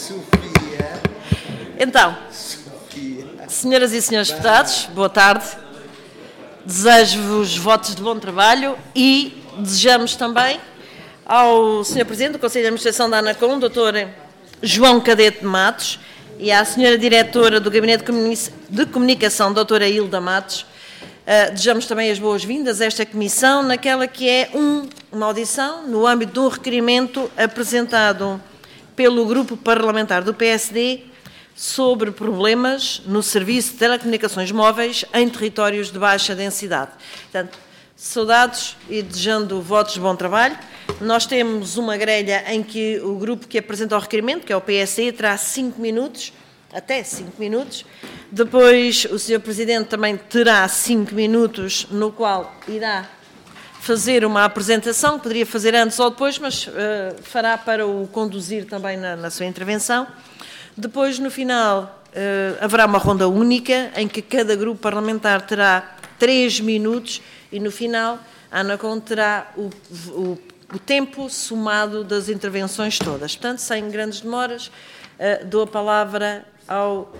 Sofia. Então, senhoras e senhores deputados, boa tarde. Desejo-vos votos de bom trabalho e desejamos também ao Sr. Presidente do Conselho de Administração da ANACOM, Dr. João Cadete Matos, e à Sra. Diretora do Gabinete de Comunicação, Dra. Hilda Matos, desejamos também as boas-vindas a esta comissão, naquela que é uma audição no âmbito de um requerimento apresentado pelo Grupo Parlamentar do PSD sobre problemas no serviço de telecomunicações móveis em territórios de baixa densidade. Portanto, saudados e desejando votos de bom trabalho. Nós temos uma grelha em que o grupo que apresenta o requerimento, que é o PSD, terá 5 minutos, até 5 minutos. Depois o Sr. Presidente também terá 5 minutos, no qual irá fazer uma apresentação, que poderia fazer antes ou depois, mas fará para o conduzir também na sua intervenção. Depois, no final, haverá uma ronda única, em que cada grupo parlamentar terá 3 minutos e, no final, a ANACOM terá o tempo somado das intervenções todas. Portanto, sem grandes demoras, dou a palavra ao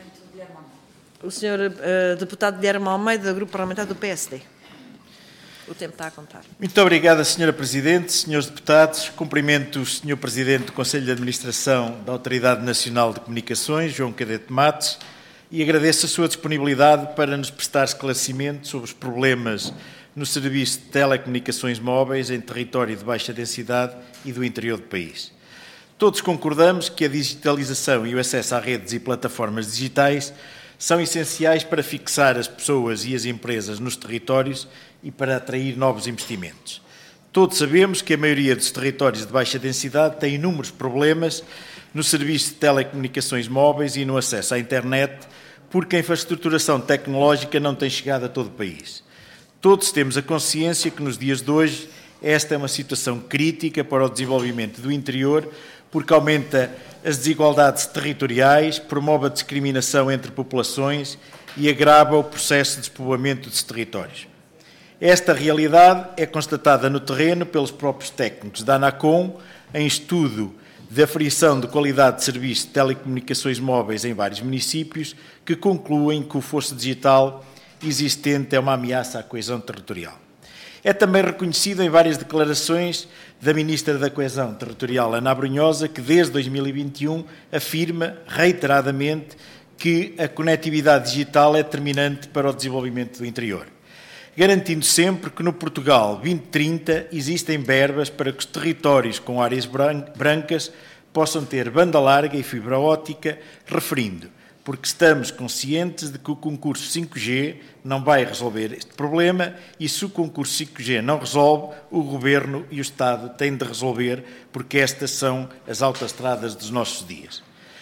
Sr. Deputado Guilherme Almeida, do Grupo Parlamentar do PSD. O tempo está a contar. Muito obrigada, Sra. Presidente, Srs. Deputados. Cumprimento o Sr. Presidente do Conselho de Administração da Autoridade Nacional de Comunicações, João Cadete Matos, e agradeço a sua disponibilidade para nos prestar esclarecimento sobre os problemas no serviço de telecomunicações móveis em território de baixa densidade e do interior do país. Todos concordamos que a digitalização e o acesso a redes e plataformas digitais são essenciais para fixar as pessoas e as empresas nos territórios e para atrair novos investimentos. Todos sabemos que a maioria dos territórios de baixa densidade tem inúmeros problemas no serviço de telecomunicações móveis e no acesso à internet, porque a infraestruturação tecnológica não tem chegado a todo o país. Todos temos a consciência que nos dias de hoje esta é uma situação crítica para o desenvolvimento do interior, porque aumenta as desigualdades territoriais, promove a discriminação entre populações e agrava o processo de despovoamento dos territórios. Esta realidade é constatada no terreno pelos próprios técnicos da ANACOM, em estudo de aferição de qualidade de serviço de telecomunicações móveis em vários municípios, que concluem que o fosso digital existente é uma ameaça à coesão territorial. É também reconhecido em várias declarações da Ministra da Coesão Territorial, Ana Abrunhosa, que desde 2021 afirma reiteradamente que a conectividade digital é determinante para o desenvolvimento do interior, garantindo sempre que no Portugal 2030 existem verbas para que os territórios com áreas brancas possam ter banda larga e fibra óptica, referindo, porque estamos conscientes de que o concurso 5G não vai resolver este problema e se o concurso 5G não resolve, o Governo e o Estado têm de resolver, porque estas são as autoestradas dos nossos dias.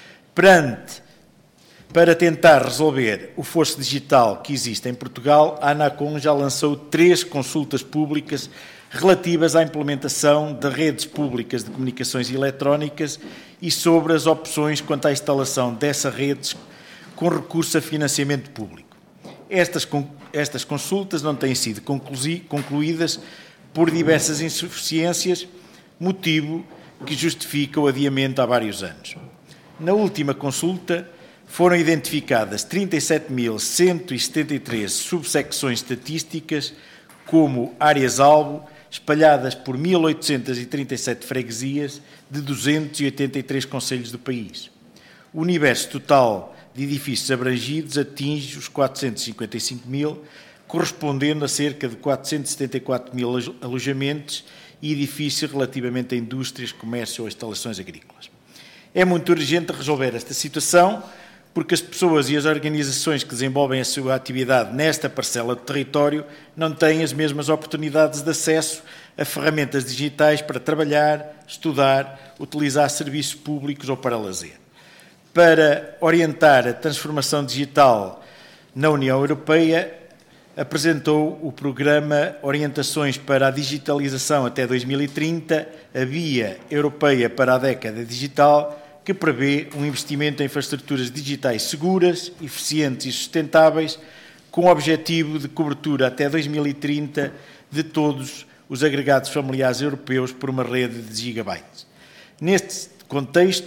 Para tentar resolver o fosso digital que existe em Portugal, a ANACOM já lançou 3 consultas públicas relativas à implementação de redes públicas de comunicações eletrónicas e sobre as opções quanto à instalação dessas redes com recurso a financiamento público. Estas consultas não têm sido concluídas por diversas insuficiências, motivo que justifica o adiamento há vários anos. Na última consulta, foram identificadas 37.173 subsecções estatísticas como áreas-alvo, espalhadas por 1.837 freguesias de 283 concelhos do país. O universo total de edifícios abrangidos atinge os 455.000, correspondendo a cerca de 474.000 alojamentos e edifícios relativamente a indústrias, comércio ou instalações agrícolas. É muito urgente resolver esta situação, porque as pessoas e as organizações que desenvolvem a sua atividade nesta parcela de território não têm as mesmas oportunidades de acesso a ferramentas digitais para trabalhar, estudar, utilizar serviços públicos ou para lazer. Para orientar a transformação digital na União Europeia, apresentou o programa Orientações para a Digitalização até 2030, a Via Europeia para a Década Digital, que prevê um investimento em infraestruturas digitais seguras, eficientes e sustentáveis, com o objetivo de cobertura até 2030 de todos os agregados familiares europeus por uma rede de gigabytes. Neste contexto,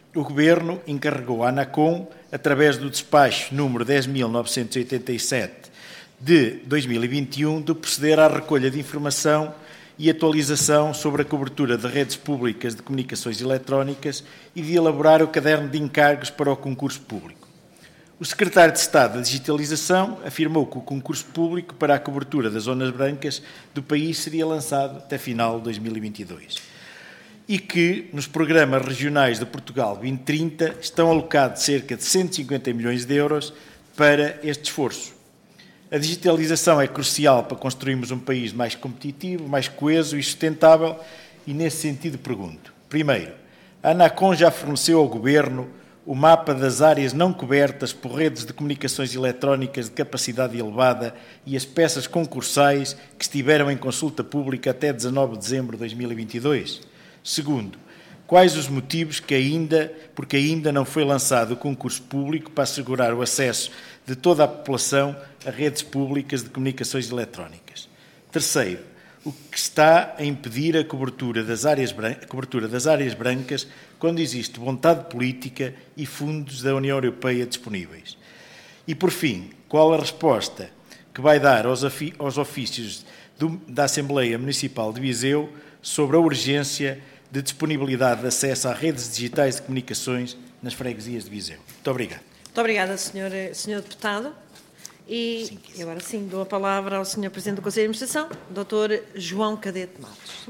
o Governo encarregou à ANACOM, através do despacho número 10.987 de 2021, de proceder à recolha de informação e atualização sobre a cobertura de redes públicas de comunicações eletrónicas e de elaborar o caderno de encargos para o concurso público. O Secretário de Estado da Digitalização afirmou que o concurso público para a cobertura das zonas brancas do país seria lançado até final de 2022 e que, nos programas regionais de Portugal 2030, estão alocados cerca de 150 milhões de euros para este esforço. A digitalização é crucial para construirmos um país mais competitivo, mais coeso e sustentável, e nesse sentido pergunto. Primeiro, a ANACOM já forneceu ao Governo o mapa das áreas não cobertas por redes de comunicações eletrónicas de capacidade elevada e as peças concursais que estiveram em consulta pública até 19 de dezembro de 2022? Segundo, quais os motivos porque ainda não foi lançado o concurso público para assegurar o acesso de toda a população a redes públicas de comunicações eletrónicas? Terceiro, o que está a impedir a cobertura das áreas brancas quando existe vontade política e fundos da União Europeia disponíveis? E, por fim, qual a resposta que vai dar aos ofícios da Assembleia Municipal de Viseu sobre a urgência de disponibilidade de acesso a redes digitais de comunicações nas freguesias de Viseu? Muito obrigado. Muito obrigada, Sr. Deputado. E agora sim, dou a palavra ao Sr. Presidente do Conselho de Administração, Dr. João Cadete Matos.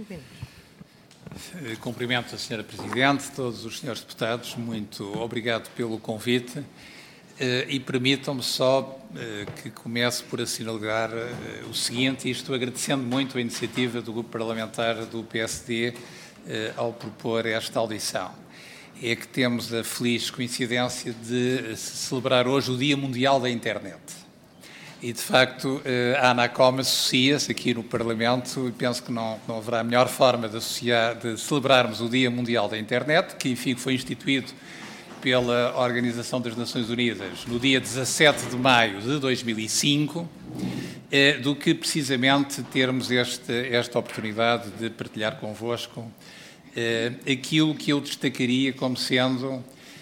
Cumprimento a Sra. Presidente, todos os senhores deputados, muito obrigado pelo convite e permitam-me só que comece por assinalar o seguinte, isto agradecendo muito a iniciativa do Grupo Parlamentar do PSD ao propor esta audição. É que temos a feliz coincidência de celebrar hoje o Dia Mundial da Internet. E, de facto, a ANACOM associa-se aqui no Parlamento e penso que não haverá melhor forma de celebrarmos o Dia Mundial da Internet, que, enfim, foi instituído pela Organização das Nações Unidas no dia 17 de maio de 2005, do que precisamente termos esta oportunidade de partilhar convosco aquilo que eu destacaria como sendo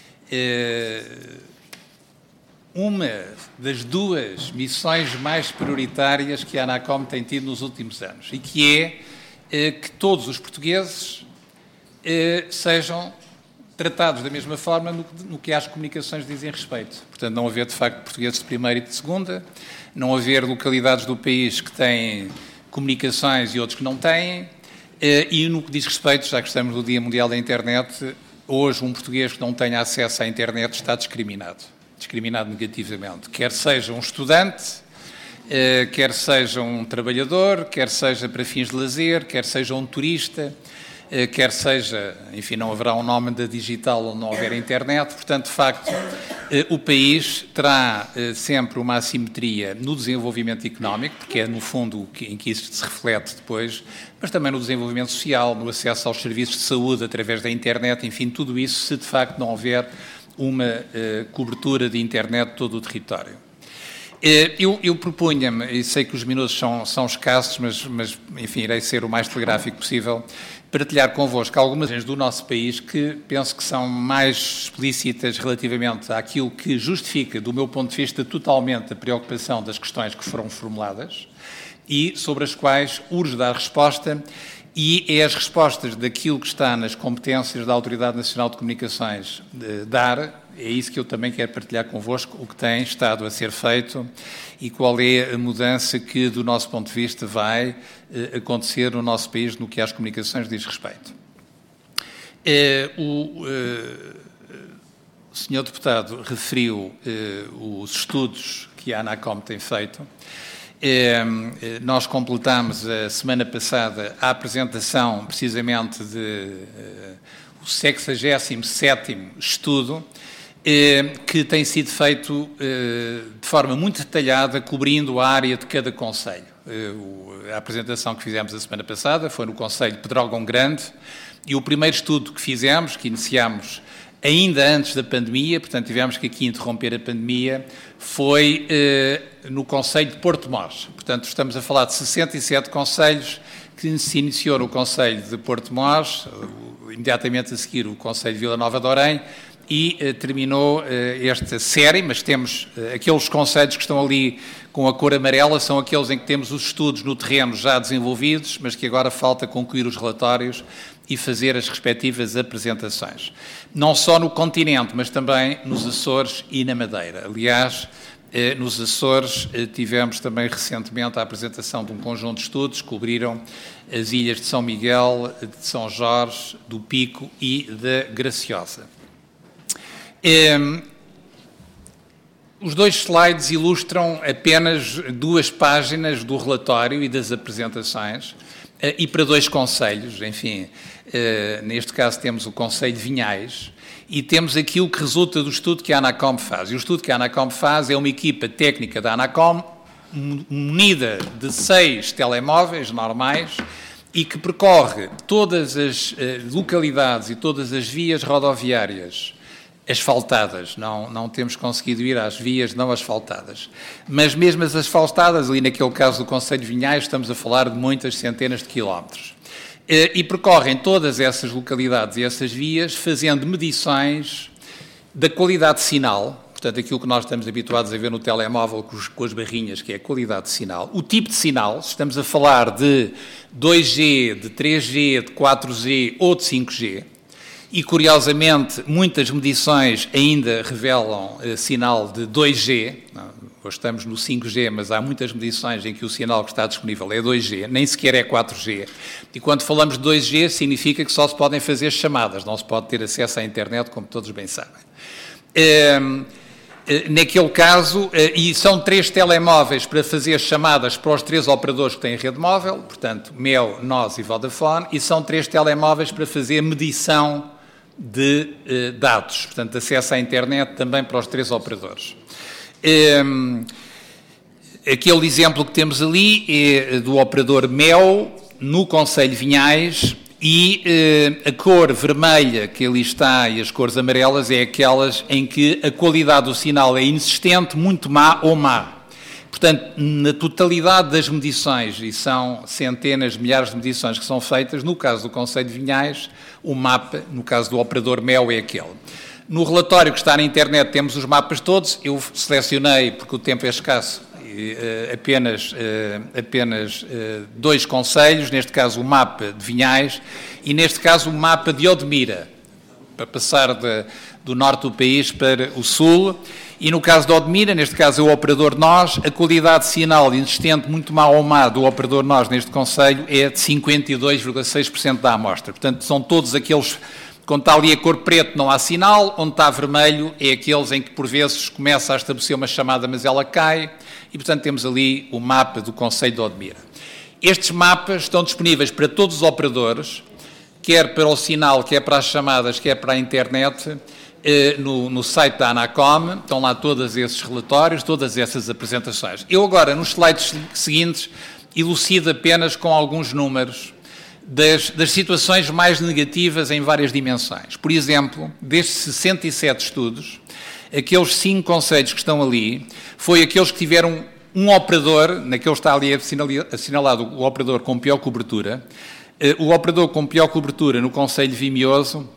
uma das duas missões mais prioritárias que a ANACOM tem tido nos últimos anos, e que é que todos os portugueses sejam tratados da mesma forma no que às comunicações dizem respeito. Portanto, não haver, de facto, portugueses de primeira e de segunda, não haver localidades do país que têm comunicações e outros que não têm, e no que diz respeito, já que estamos no Dia Mundial da Internet, hoje um português que não tenha acesso à internet está discriminado negativamente, quer seja um estudante, quer seja um trabalhador, quer seja para fins de lazer, quer seja um turista, quer seja, enfim, não haverá um nome da digital onde não houver internet. Portanto, de facto, o país terá sempre uma assimetria no desenvolvimento económico, porque é, no fundo, em que isso se reflete depois, mas também no desenvolvimento social, no acesso aos serviços de saúde através da internet, enfim, tudo isso, se de facto não houver uma cobertura de internet de todo o território. Eu propunha-me, e sei que os minutos são escassos, mas, enfim, irei ser o mais telegráfico possível, partilhar convosco algumas do nosso país que penso que são mais explícitas relativamente àquilo que justifica, do meu ponto de vista, totalmente a preocupação das questões que foram formuladas e sobre as quais urge dar resposta, e é as respostas daquilo que está nas competências da Autoridade Nacional de Comunicações é isso que eu também quero partilhar convosco, o que tem estado a ser feito e qual é a mudança que, do nosso ponto de vista, vai acontecer no nosso país no que às comunicações diz respeito. O Sr. Deputado referiu os estudos que a ANACOM tem feito. Nós completámos a semana passada a apresentação, precisamente, do 67º estudo, que tem sido feito de forma muito detalhada, cobrindo a área de cada concelho. A apresentação que fizemos a semana passada foi no concelho de Pedrógão Grande, e o primeiro estudo que fizemos, que iniciámos ainda antes da pandemia, portanto tivemos que aqui interromper a pandemia, foi no concelho de Porto-Mós. Portanto, estamos a falar de 67 concelhos, que se iniciou no concelho de Porto-Mós, imediatamente a seguir o concelho de Vila Nova de Orém, e terminou esta série, mas temos aqueles conselhos que estão ali com a cor amarela, são aqueles em que temos os estudos no terreno já desenvolvidos, mas que agora falta concluir os relatórios e fazer as respectivas apresentações. Não só no continente, mas também nos Açores e na Madeira. Aliás, nos Açores tivemos também recentemente a apresentação de um conjunto de estudos que cobriram as ilhas de São Miguel, de São Jorge, do Pico e da Graciosa. Os 2 slides ilustram apenas 2 páginas do relatório e das apresentações, e para 2 concelhos, enfim, neste caso temos o Concelho de Vinhais, e temos aquilo que resulta do estudo que a ANACOM faz. E o estudo que a ANACOM faz é uma equipa técnica da ANACOM, munida de 6 telemóveis normais, e que percorre todas as localidades e todas as vias rodoviárias asfaltadas, não temos conseguido ir às vias não asfaltadas. Mas mesmo as asfaltadas, ali naquele caso do Concelho de Vinhais, estamos a falar de muitas centenas de quilómetros. E percorrem todas essas localidades e essas vias, fazendo medições da qualidade de sinal, portanto, aquilo que nós estamos habituados a ver no telemóvel com as barrinhas, que é a qualidade de sinal, o tipo de sinal, se estamos a falar de 2G, de 3G, de 4G ou de 5G, e, curiosamente, muitas medições ainda revelam sinal de 2G, hoje estamos no 5G, mas há muitas medições em que o sinal que está disponível é 2G, nem sequer é 4G. E quando falamos de 2G, significa que só se podem fazer chamadas, não se pode ter acesso à internet, como todos bem sabem. Naquele caso, e são 3 telemóveis para fazer chamadas para os 3 operadores que têm rede móvel, portanto, Mel, NOS e Vodafone, e são 3 telemóveis para fazer medição de dados, portanto, acesso à internet também para os 3 operadores. Aquele exemplo que temos ali é do operador Mel, no Concelho de Vinhais, e a cor vermelha que ali está e as cores amarelas é aquelas em que a qualidade do sinal é inexistente, muito má ou má. Portanto, na totalidade das medições, e são centenas, milhares de medições que são feitas, no caso do Concelho de Vinhais, o mapa, no caso do operador Mel, é aquele. No relatório que está na internet temos os mapas todos, eu selecionei, porque o tempo é escasso, apenas 2 concelhos, neste caso o mapa de Vinhais e neste caso o mapa de Odmira, para passar do norte do país para o sul, e no caso de Odmira, neste caso é o operador NOS, a qualidade de sinal inexistente, muito má ou má, do operador NOS neste concelho é de 52,6% da amostra. Portanto, são todos aqueles, quando está ali a cor preto não há sinal, onde está vermelho é aqueles em que por vezes começa a estabelecer uma chamada, mas ela cai, e portanto temos ali o mapa do concelho de Odmira. Estes mapas estão disponíveis para todos os operadores, quer para o sinal, quer para as chamadas, quer para a internet, no site da ANACOM, estão lá todos esses relatórios, todas essas apresentações. Eu agora, nos slides seguintes, elucido apenas com alguns números das situações mais negativas em várias dimensões. Por exemplo, destes 67 estudos, aqueles 5 concelhos que estão ali, foi aqueles que tiveram um operador, naquele está ali assinalado o operador com pior cobertura. O operador com pior cobertura no concelho de Vimioso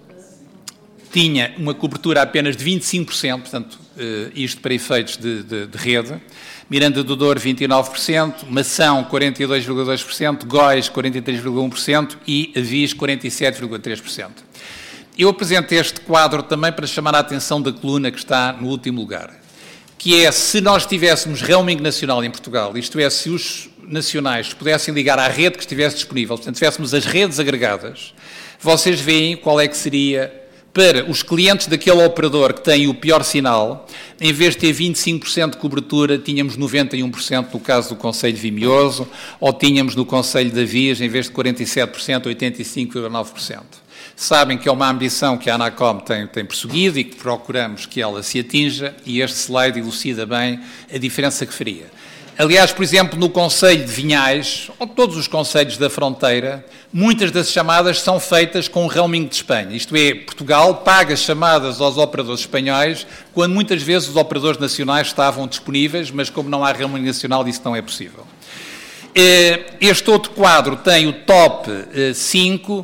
tinha uma cobertura apenas de 25%, portanto, isto para efeitos de rede. Miranda do Douro, 29%, Mação, 42,2%, Góis, 43,1% e Avis, 47,3%. Eu apresento este quadro também para chamar a atenção da coluna que está no último lugar, que é, se nós tivéssemos roaming nacional em Portugal, isto é, se os nacionais pudessem ligar à rede que estivesse disponível, portanto, tivéssemos as redes agregadas, vocês veem qual é que seria, para os clientes daquele operador que tem o pior sinal, em vez de ter 25% de cobertura, tínhamos 91% no caso do concelho de Vimioso, ou tínhamos no concelho de Avias, em vez de 47%, 85,9%. Sabem que é uma ambição que a ANACOM tem perseguido e que procuramos que ela se atinja, e este slide elucida bem a diferença que faria. Aliás, por exemplo, no concelho de Vinhais, ou todos os concelhos da fronteira, muitas das chamadas são feitas com roaming de Espanha. Isto é, Portugal paga chamadas aos operadores espanhóis, quando muitas vezes os operadores nacionais estavam disponíveis, mas como não há roaming nacional, isso não é possível. Este outro quadro tem o top 5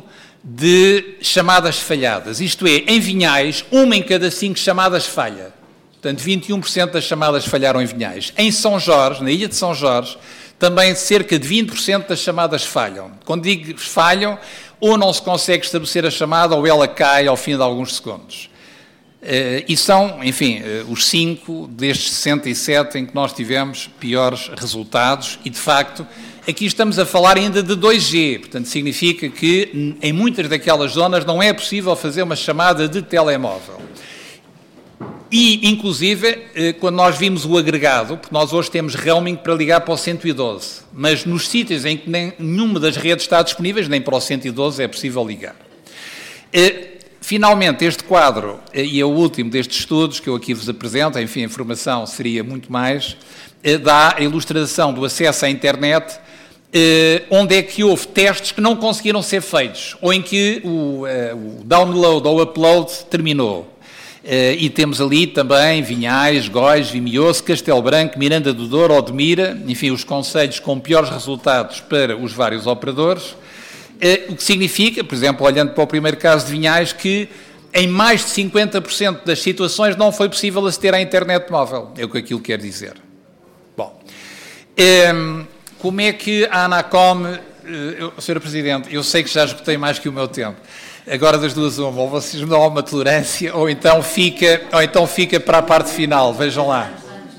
de chamadas falhadas. Isto é, em Vinhais, 1 em cada 5 chamadas falha. Portanto, 21% das chamadas falharam em Vinhais. Em São Jorge, na ilha de São Jorge, também cerca de 20% das chamadas falham. Quando digo falham, ou não se consegue estabelecer a chamada ou ela cai ao fim de alguns segundos. E são, enfim, os 5 destes 67 em que nós tivemos piores resultados e, de facto, aqui estamos a falar ainda de 2G, portanto, significa que em muitas daquelas zonas não é possível fazer uma chamada de telemóvel. E, inclusive, quando nós vimos o agregado, porque nós hoje temos roaming para ligar para o 112, mas nos sítios em que nenhuma das redes está disponível, nem para o 112 é possível ligar. Finalmente, este quadro, e é o último destes estudos que eu aqui vos apresento, enfim, a informação seria muito mais, dá a ilustração do acesso à internet, onde é que houve testes que não conseguiram ser feitos, ou em que o download ou upload terminou. E temos ali também Vinhais, Góis, Vimioso, Castelo Branco, Miranda do Douro, Odmira, enfim, os concelhos com piores resultados para os vários operadores, o que significa, por exemplo, olhando para o primeiro caso de Vinhais, que em mais de 50% das situações não foi possível aceder à internet móvel, é o que aquilo quer dizer. Bom, como é que a ANACOM, Sra. Presidente, eu sei que já esgotei mais que o meu tempo, agora das duas uma, ou vocês me dão uma tolerância, ou então fica para a parte final, vejam lá.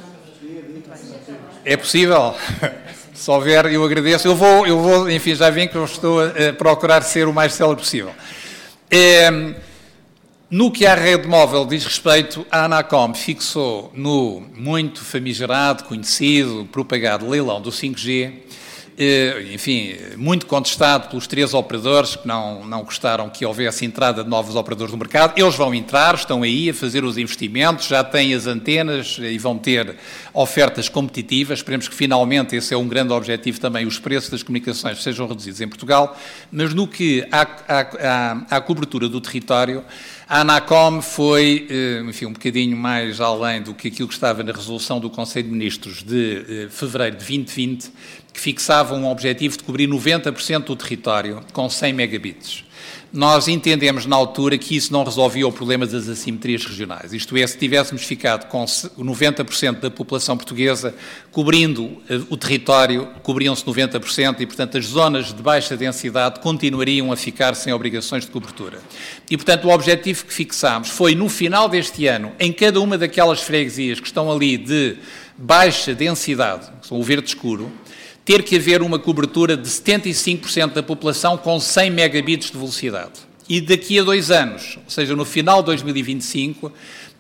É possível? Se houver, eu agradeço. Eu vou, enfim, já vem que eu estou a procurar ser o mais célebre possível. No que à rede móvel diz respeito, a ANACOM fixou no muito famigerado, conhecido, propagado leilão do 5G, enfim, muito contestado pelos 3 operadores que não gostaram que houvesse entrada de novos operadores no mercado. Eles vão entrar, estão aí a fazer os investimentos, já têm as antenas e vão ter ofertas competitivas. Esperemos que finalmente esse é um grande objetivo também, os preços das comunicações sejam reduzidos em Portugal. Mas no que à cobertura do território, a ANACOM foi, enfim, um bocadinho mais além do que aquilo que estava na resolução do Conselho de Ministros de fevereiro de 2020, que fixava um objetivo de cobrir 90% do território com 100 megabits. Nós entendemos na altura que isso não resolvia o problema das assimetrias regionais. Isto é, se tivéssemos ficado com 90% da população portuguesa cobrindo o território, cobriam-se 90% e, portanto, as zonas de baixa densidade continuariam a ficar sem obrigações de cobertura. E, portanto, o objetivo que fixámos foi, no final deste ano, em cada uma daquelas freguesias que estão ali de baixa densidade, que são o verde escuro, ter que haver uma cobertura de 75% da população com 100 megabits de velocidade. E daqui a 2 anos, ou seja, no final de 2025,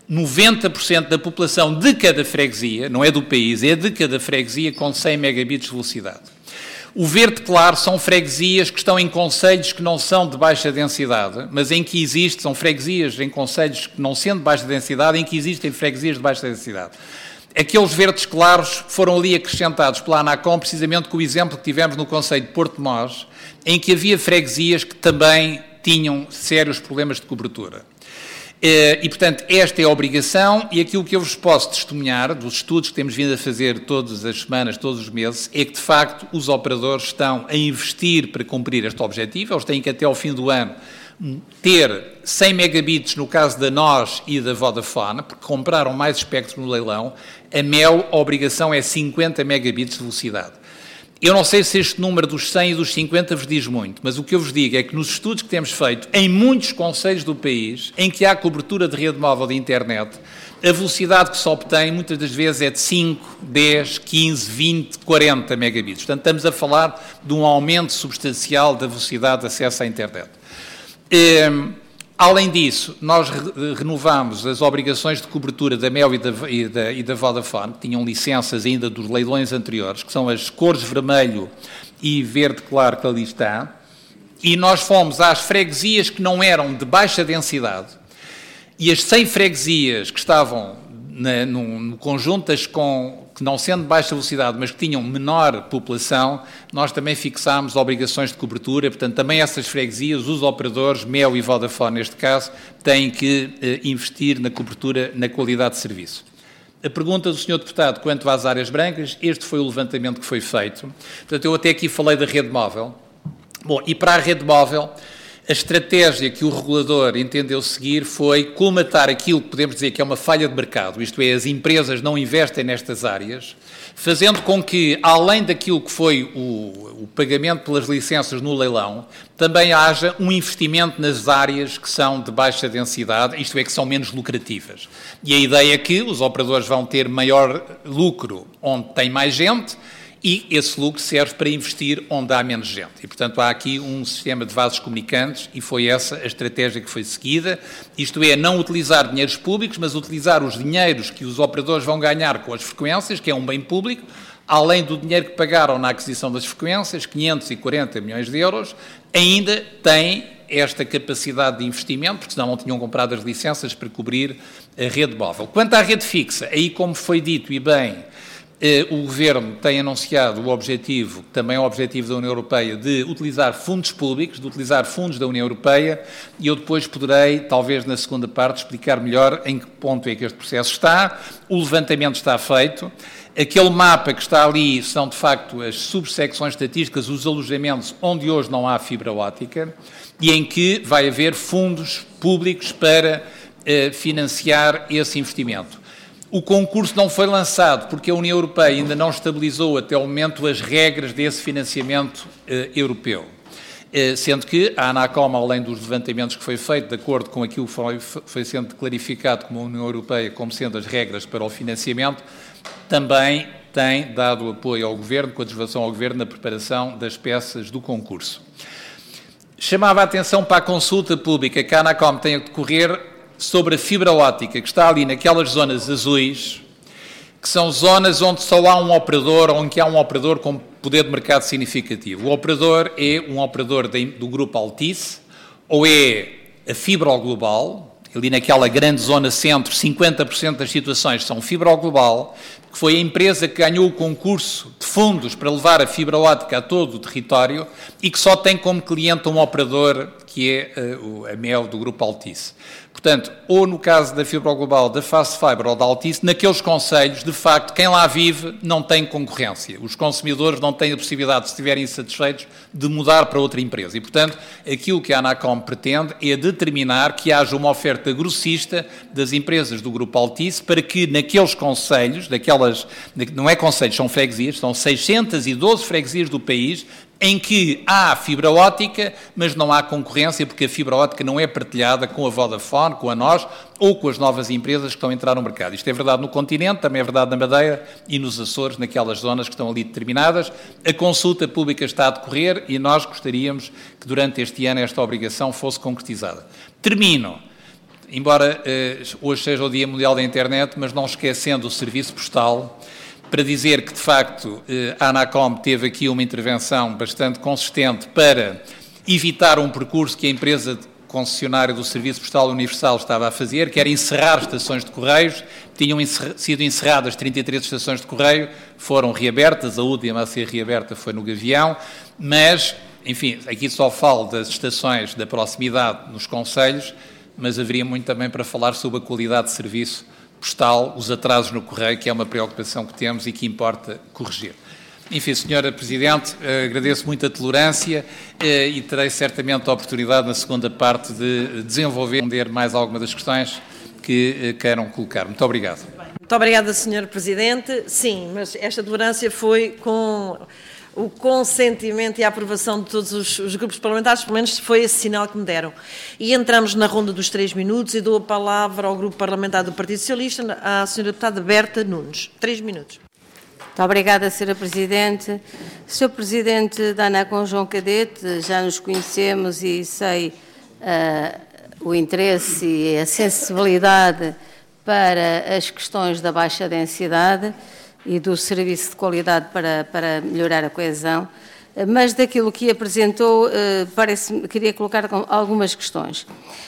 90% da população de cada freguesia, não é do país, é de cada freguesia com 100 megabits de velocidade. O verde claro são freguesias que estão em concelhos que não são de baixa densidade, mas em que são freguesias em concelhos que não sendo de baixa densidade, em que existem freguesias de baixa densidade. Aqueles verdes claros foram ali acrescentados pela ANACOM, precisamente com o exemplo que tivemos no concelho de Porto de Mós, em que havia freguesias que também tinham sérios problemas de cobertura. E, portanto, esta é a obrigação e aquilo que eu vos posso testemunhar dos estudos que temos vindo a fazer todas as semanas, todos os meses, é que, de facto, os operadores estão a investir para cumprir este objetivo. Eles têm que, até ao fim do ano, ter 100 megabits no caso da NOS e da Vodafone, porque compraram mais espectro no leilão. A MEL, a obrigação é 50 megabits de velocidade. Eu não sei se este número dos 100 e dos 50 vos diz muito, mas o que eu vos digo é que nos estudos que temos feito, em muitos concelhos do país, em que há cobertura de rede móvel de internet, a velocidade que se obtém, muitas das vezes, é de 5, 10, 15, 20, 40 megabits. Portanto, estamos a falar de um aumento substancial da velocidade de acesso à internet. Além disso, nós renovamos as obrigações de cobertura da MEL e da Vodafone, que tinham licenças ainda dos leilões anteriores, que são as cores vermelho e verde claro que ali está, e nós fomos às freguesias que não eram de baixa densidade, e as 100 freguesias que estavam no conjunto que não sendo de baixa velocidade, mas que tinham menor população, nós também fixámos obrigações de cobertura, portanto, também essas freguesias, os operadores, MEL e Vodafone neste caso, têm que investir na cobertura, na qualidade de serviço. A pergunta do Sr. Deputado quanto às áreas brancas, este foi o levantamento que foi feito. Portanto, eu até aqui falei da rede móvel. Bom, e para a rede móvel, A estratégia que o regulador entendeu seguir foi colmatar aquilo que podemos dizer que é uma falha de mercado, isto é, as empresas não investem nestas áreas, fazendo com que, além daquilo que foi o pagamento pelas licenças no leilão, também haja um investimento nas áreas que são de baixa densidade, isto é, que são menos lucrativas. E a ideia é que os operadores vão ter maior lucro onde tem mais gente, e esse lucro serve para investir onde há menos gente. E, portanto, há aqui um sistema de vasos comunicantes e foi essa a estratégia que foi seguida. Isto é, não utilizar dinheiros públicos, mas utilizar os dinheiros que os operadores vão ganhar com as frequências, que é um bem público, além do dinheiro que pagaram na aquisição das frequências, 540 milhões de euros, ainda têm esta capacidade de investimento, porque senão não tinham comprado as licenças para cobrir a rede móvel. Quanto à rede fixa, aí, como foi dito e bem, o Governo tem anunciado o objetivo, também é o objetivo da União Europeia, de utilizar fundos públicos, de utilizar fundos da União Europeia, e eu depois poderei, talvez na segunda parte, explicar melhor em que ponto é que este processo está. O levantamento está feito. Aquele mapa que está ali são, de facto, as subsecções estatísticas, os alojamentos onde hoje não há fibra óptica e em que vai haver fundos públicos para financiar esse investimento. O concurso não foi lançado porque a União Europeia ainda não estabilizou até o momento as regras desse financiamento europeu. Sendo que a Anacom, além dos levantamentos que foi feito, de acordo com aquilo que foi sendo clarificado como a União Europeia como sendo as regras para o financiamento, também tem dado apoio ao Governo, coadjuvação ao Governo na preparação das peças do concurso. Chamava a atenção para a consulta pública que a Anacom tem a decorrer sobre a fibra óptica, que está ali naquelas zonas azuis, que são zonas onde só há um operador, ou em que há um operador com poder de mercado significativo. O operador é um operador do grupo Altice, ou é a Fibra Global, ali naquela grande zona centro, 50% das situações são Fibra Global, que foi a empresa que ganhou o concurso de fundos para levar a fibra óptica a todo o território e que só tem como cliente um operador que é a MEL do grupo Altice. Portanto, ou no caso da Fibra Global, da Fast Fiber ou da Altice, naqueles concelhos, de facto, quem lá vive não tem concorrência. Os consumidores não têm a possibilidade, se estiverem insatisfeitos, de mudar para outra empresa. E, portanto, aquilo que a Anacom pretende é determinar que haja uma oferta grossista das empresas do grupo Altice para que naqueles concelhos, não é concelhos, são freguesias, são 612 freguesias do país, em que há fibra óptica, mas não há concorrência, porque a fibra óptica não é partilhada com a Vodafone, com a NOS ou com as novas empresas que estão a entrar no mercado. Isto é verdade no continente, também é verdade na Madeira e nos Açores, naquelas zonas que estão ali determinadas. A consulta pública está a decorrer e nós gostaríamos que durante este ano esta obrigação fosse concretizada. Termino. Embora hoje seja o Dia Mundial da Internet, mas não esquecendo o serviço postal, para dizer que, de facto, a Anacom teve aqui uma intervenção bastante consistente para evitar um percurso que a empresa concessionária do Serviço Postal Universal estava a fazer, que era encerrar estações de correios. Tinham sido encerradas 33 estações de correio, foram reabertas, a última a ser reaberta foi no Gavião, mas, enfim, aqui só falo das estações da proximidade nos concelhos, mas haveria muito também para falar sobre a qualidade de serviço postal, os atrasos no correio, que é uma preocupação que temos e que importa corrigir. Enfim, Sra. Presidente, agradeço muito a tolerância e terei certamente a oportunidade na segunda parte de desenvolver e responder mais algumas das questões que queiram colocar. Muito obrigado. Muito obrigada, Sr. Presidente. Sim, mas esta tolerância foi com o consentimento e a aprovação de todos os grupos parlamentares, pelo menos foi esse sinal que me deram. E entramos na ronda dos 3 minutos e dou a palavra ao Grupo Parlamentar do Partido Socialista, à Sra. Deputada Berta Nunes. 3 minutos. Muito obrigada, Sra. Presidente. Sr. Presidente da Anacom, João Cadete, já nos conhecemos e sei o interesse e a sensibilidade para as questões da baixa densidade e do serviço de qualidade para melhorar a coesão, mas daquilo que apresentou, queria colocar algumas questões.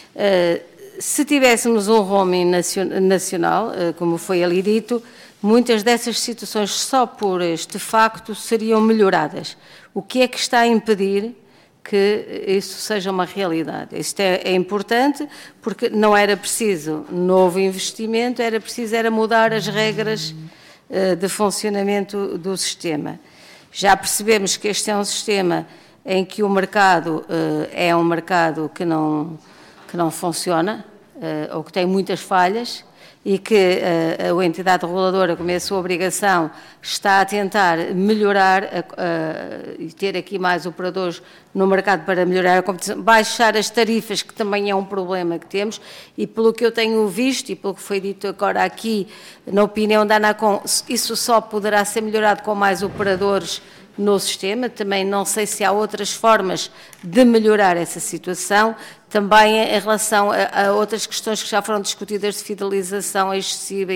Se tivéssemos um roaming nacional, como foi ali dito, muitas dessas situações só por este facto seriam melhoradas. O que é que está a impedir que isso seja uma realidade? Isto é importante porque não era preciso novo investimento, era preciso mudar as regras de funcionamento do sistema. Já percebemos que este é um sistema em que o mercado é um mercado que não funciona ou que tem muitas falhas e que a entidade reguladora, como é a sua obrigação, está a tentar melhorar e ter aqui mais operadores no mercado para melhorar a competição, baixar as tarifas, que também é um problema que temos, e pelo que eu tenho visto e pelo que foi dito agora aqui, na opinião da ANACOM, isso só poderá ser melhorado com mais operadores no sistema. Também não sei se há outras formas de melhorar essa situação. Também em relação a outras questões que já foram discutidas de fidelização excessiva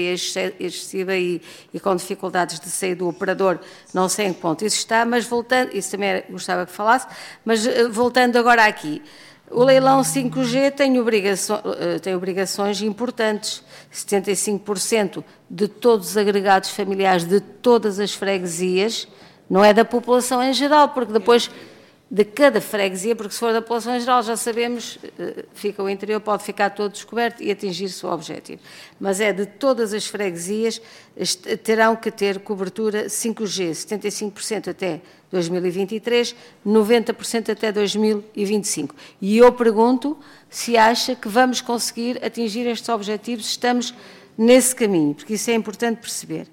e com dificuldades de sair do operador, não sei em que ponto isso está, mas voltando, isso também gostava que falasse, mas voltando agora aqui, o leilão 5G tem obrigações importantes. 75% de todos os agregados familiares de todas as freguesias, não é da população em geral, porque depois de cada freguesia, porque se for da população em geral, já sabemos, fica o interior, pode ficar todo descoberto e atingir-se o objetivo. Mas é de todas as freguesias, terão que ter cobertura 5G, 75% até 2023, 90% até 2025. E eu pergunto se acha que vamos conseguir atingir estes objetivos, estamos nesse caminho, porque isso é importante perceber.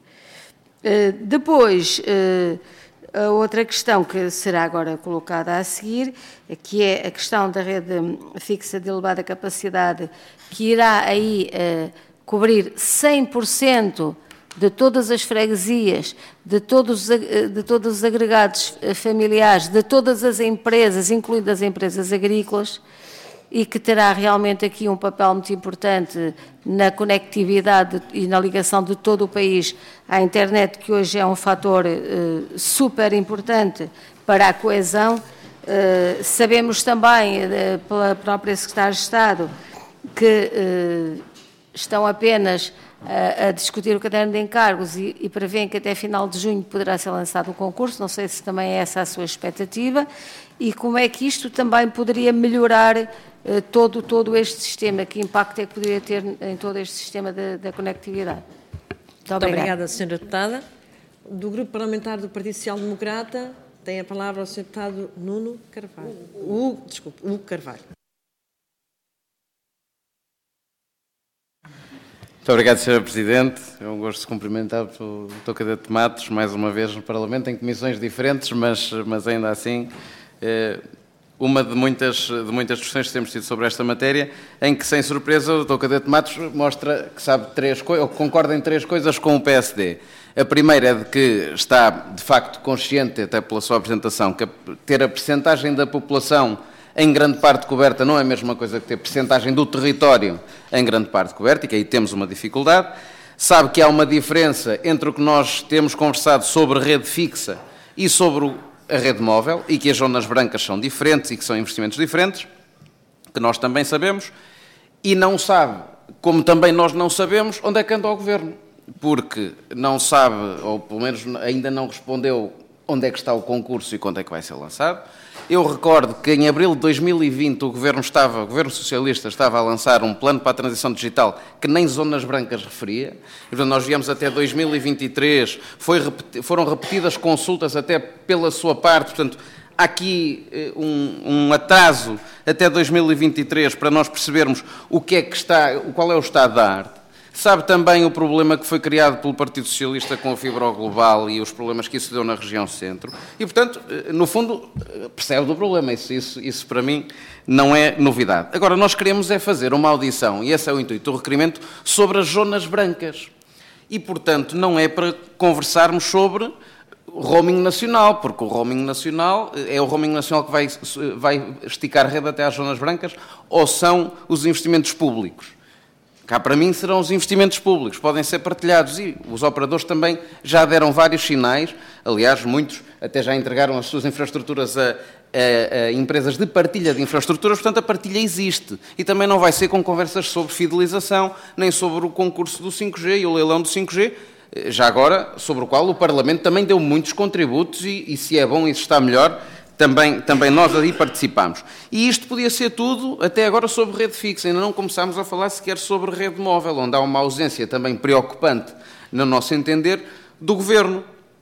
Depois, a outra questão que será agora colocada a seguir, que é a questão da rede fixa de elevada capacidade, que irá aí cobrir 100% de todas as freguesias, de todos os agregados familiares, de todas as empresas, incluindo as empresas agrícolas, e que terá realmente aqui um papel muito importante na conectividade e na ligação de todo o país à internet, que hoje é um fator super importante para a coesão. Sabemos também, pela própria Secretária de Estado, que estão apenas a discutir o caderno de encargos e prevêem que até final de junho poderá ser lançado o concurso. Não sei se também é essa a sua expectativa e como é que isto também poderia melhorar todo este sistema, que impacto é que poderia ter em todo este sistema da conectividade. Muito obrigada, Sra. Deputada. Do Grupo Parlamentar do Partido Social Democrata, tem a palavra o Sr. Deputado Nuno Carvalho. Hugo Carvalho. Muito obrigado, Sr. Presidente. É um gosto de cumprimentar o Dr. Cadete Matos, mais uma vez no Parlamento, em comissões diferentes, mas ainda assim, uma de muitas discussões que temos tido sobre esta matéria, em que, sem surpresa, o Dr. Cadete Matos mostra que sabe ou concorda em 3 coisas com o PSD. A primeira é de que está, de facto, consciente, até pela sua apresentação, que ter a percentagem da população em grande parte coberta não é a mesma coisa que ter percentagem do território em grande parte coberta, e que aí temos uma dificuldade. Sabe que há uma diferença entre o que nós temos conversado sobre rede fixa e sobre a rede móvel, e que as zonas brancas são diferentes e que são investimentos diferentes, que nós também sabemos, e não sabe, como também nós não sabemos, onde é que anda o Governo, porque não sabe, ou pelo menos ainda não respondeu onde é que está o concurso e quando é que vai ser lançado. Eu recordo que em abril de 2020 o Governo Socialista estava a lançar um plano para a transição digital que nem zonas brancas referia. E, portanto, nós viemos até 2023, foram repetidas consultas até pela sua parte, portanto, há aqui um atraso até 2023 para nós percebermos qual é o estado da arte. Sabe também o problema que foi criado pelo Partido Socialista com a fibra global e os problemas que isso deu na região centro. E, portanto, no fundo, percebe do problema. Isso para mim não é novidade. Agora, nós queremos é fazer uma audição, e esse é o intuito do requerimento, sobre as zonas brancas. E, portanto, não é para conversarmos sobre o roaming nacional, porque o roaming nacional é o roaming nacional que vai esticar a rede até às zonas brancas, ou são os investimentos públicos. Cá, para mim, serão os investimentos públicos, podem ser partilhados, e os operadores também já deram vários sinais, aliás, muitos até já entregaram as suas infraestruturas a empresas de partilha de infraestruturas, portanto a partilha existe, e também não vai ser com conversas sobre fidelização, nem sobre o concurso do 5G e o leilão do 5G, já agora, sobre o qual o Parlamento também deu muitos contributos, e se é bom e se está melhor, também nós aí participamos. E isto podia ser tudo, até agora, sobre rede fixa. Ainda não começámos a falar sequer sobre rede móvel, onde há uma ausência também preocupante, no nosso entender, do Governo.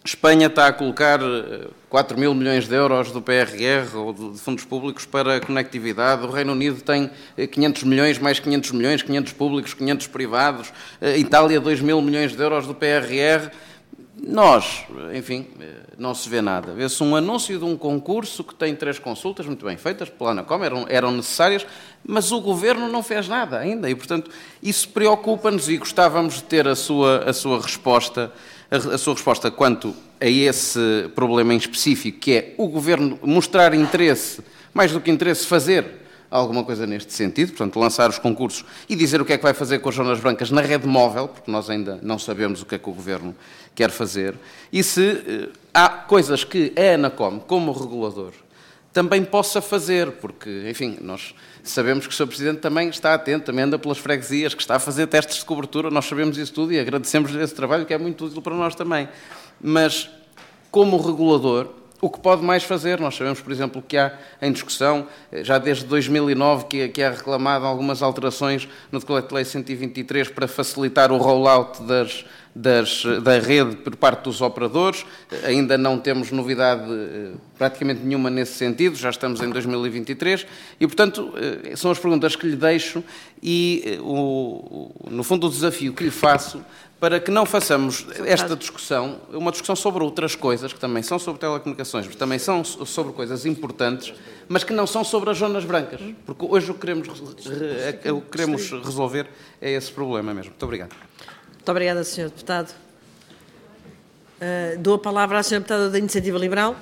Espanha está a colocar 4 mil milhões de euros do PRR ou de fundos públicos para a conectividade. O Reino Unido tem 500 milhões, mais 500 milhões, 500 públicos, 500 privados. A Itália, 2 mil milhões de euros do PRR. Nós, enfim, não se vê nada. Vê-se um anúncio de um concurso que tem 3 consultas muito bem feitas pela ANACOM, eram necessárias, mas o Governo não fez nada ainda. E, portanto, isso preocupa-nos e gostávamos de ter a sua resposta quanto a esse problema em específico, que é o Governo mostrar interesse, mais do que interesse, fazer alguma coisa neste sentido, portanto, lançar os concursos e dizer o que é que vai fazer com as zonas brancas na rede móvel, porque nós ainda não sabemos o que é que o Governo quer fazer, e se há coisas que a ANACOM, como regulador, também possa fazer, porque, enfim, nós sabemos que o Sr. Presidente também está atento, também anda pelas freguesias, que está a fazer testes de cobertura, nós sabemos isso tudo e agradecemos-lhe esse trabalho, que é muito útil para nós também. Mas, como regulador, o que pode mais fazer? Nós sabemos, por exemplo, que há em discussão, já desde 2009, que é reclamado algumas alterações no Decreto-Lei 123 para facilitar o rollout da rede por parte dos operadores. Ainda não temos novidade praticamente nenhuma nesse sentido, já estamos em 2023 e, portanto, são as perguntas que lhe deixo e, no fundo, o desafio que lhe faço para que não façamos esta discussão, uma discussão sobre outras coisas, que também são sobre telecomunicações, mas também são sobre coisas importantes, mas que não são sobre as zonas brancas, porque hoje o que queremos resolver é esse problema mesmo. Muito obrigado. Muito obrigada, Sr. Deputado. Dou a palavra à Sra. Deputada da Iniciativa Liberal.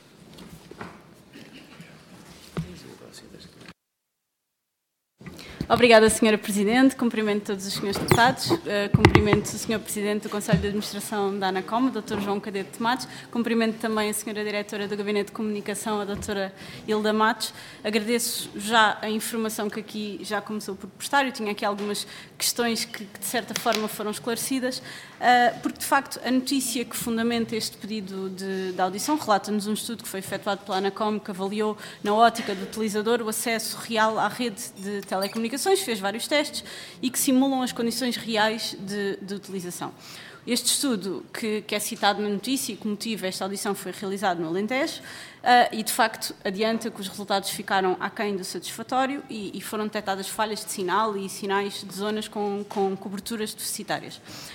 Obrigada, Sra. Presidente. Cumprimento todos os Srs. Deputados. Cumprimento o Sr. Presidente do Conselho de Administração da ANACOM, o Dr. João Cadete Matos. Cumprimento também a Sra. Diretora do Gabinete de Comunicação, a Dra. Hilda Matos. Agradeço já a informação que aqui já começou por prestar. Eu tinha aqui algumas questões que de certa forma, foram esclarecidas, porque, de facto, a notícia que fundamenta este pedido de audição relata-nos um estudo que foi efetuado pela ANACOM, que avaliou, na ótica do utilizador, o acesso real à rede de telecomunicações, fez vários testes e que simulam as condições reais de utilização. Este estudo, que é citado na notícia e que motiva esta audição, foi realizado no Alentejo e, de facto, adianta que os resultados ficaram aquém do satisfatório e foram detectadas falhas de sinal e sinais de zonas com coberturas deficitárias.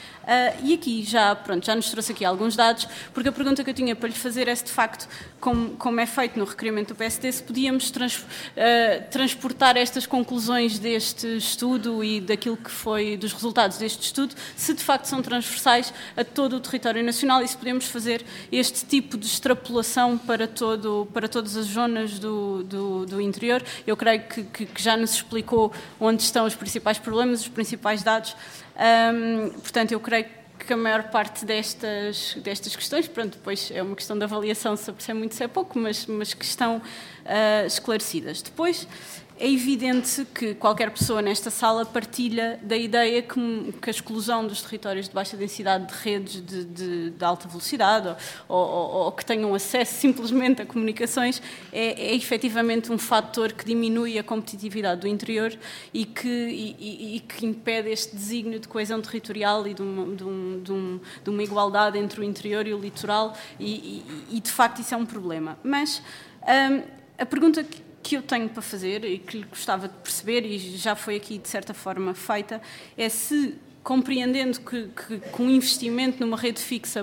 E aqui já nos trouxe aqui alguns dados, porque a pergunta que eu tinha para lhe fazer é se, de facto, como é feito no requerimento do PSD, se podíamos transportar estas conclusões deste estudo e daquilo que foi dos resultados deste estudo, se de facto são transversais a todo o território nacional e se podemos fazer este tipo de extrapolação para todas as zonas do interior. Eu creio que já nos explicou onde estão os principais problemas, os principais dados. Portanto, eu creio que a maior parte destas questões, depois é uma questão de avaliação, se é muito, se é pouco, mas que estão esclarecidas. Depois, é evidente que qualquer pessoa nesta sala partilha da ideia que a exclusão dos territórios de baixa densidade de redes de alta velocidade ou que tenham acesso simplesmente a comunicações é efetivamente um fator que diminui a competitividade do interior e que impede este desígnio de coesão territorial e de uma igualdade entre o interior e o litoral e de facto isso é um problema. Mas a pergunta que eu tenho para fazer e que gostava de perceber, e já foi aqui de certa forma feita, é se, compreendendo que um investimento numa rede fixa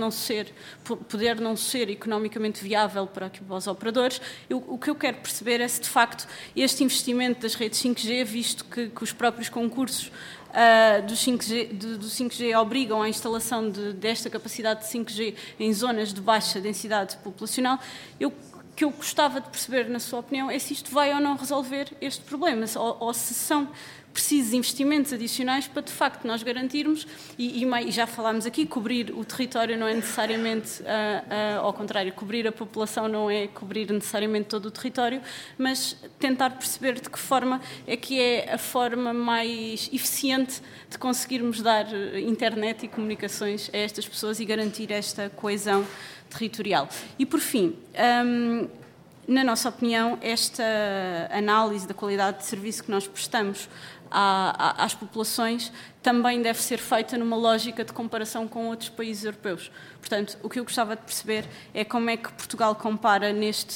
poder não ser economicamente viável para os operadores, o que eu quero perceber é se de facto este investimento das redes 5G, visto que os próprios concursos do 5G obrigam à instalação desta capacidade de 5G em zonas de baixa densidade populacional, que eu gostava de perceber, na sua opinião, é se isto vai ou não resolver este problema, ou se são precisos investimentos adicionais para, de facto, nós garantirmos, e já falámos aqui, cobrir o território não é necessariamente, ao contrário, cobrir a população não é cobrir necessariamente todo o território, mas tentar perceber de que forma é que é a forma mais eficiente de conseguirmos dar internet e comunicações a estas pessoas e garantir esta coesão territorial. E, por fim, na nossa opinião, esta análise da qualidade de serviço que nós prestamos às populações também deve ser feita numa lógica de comparação com outros países europeus. Portanto, o que eu gostava de perceber é como é que Portugal compara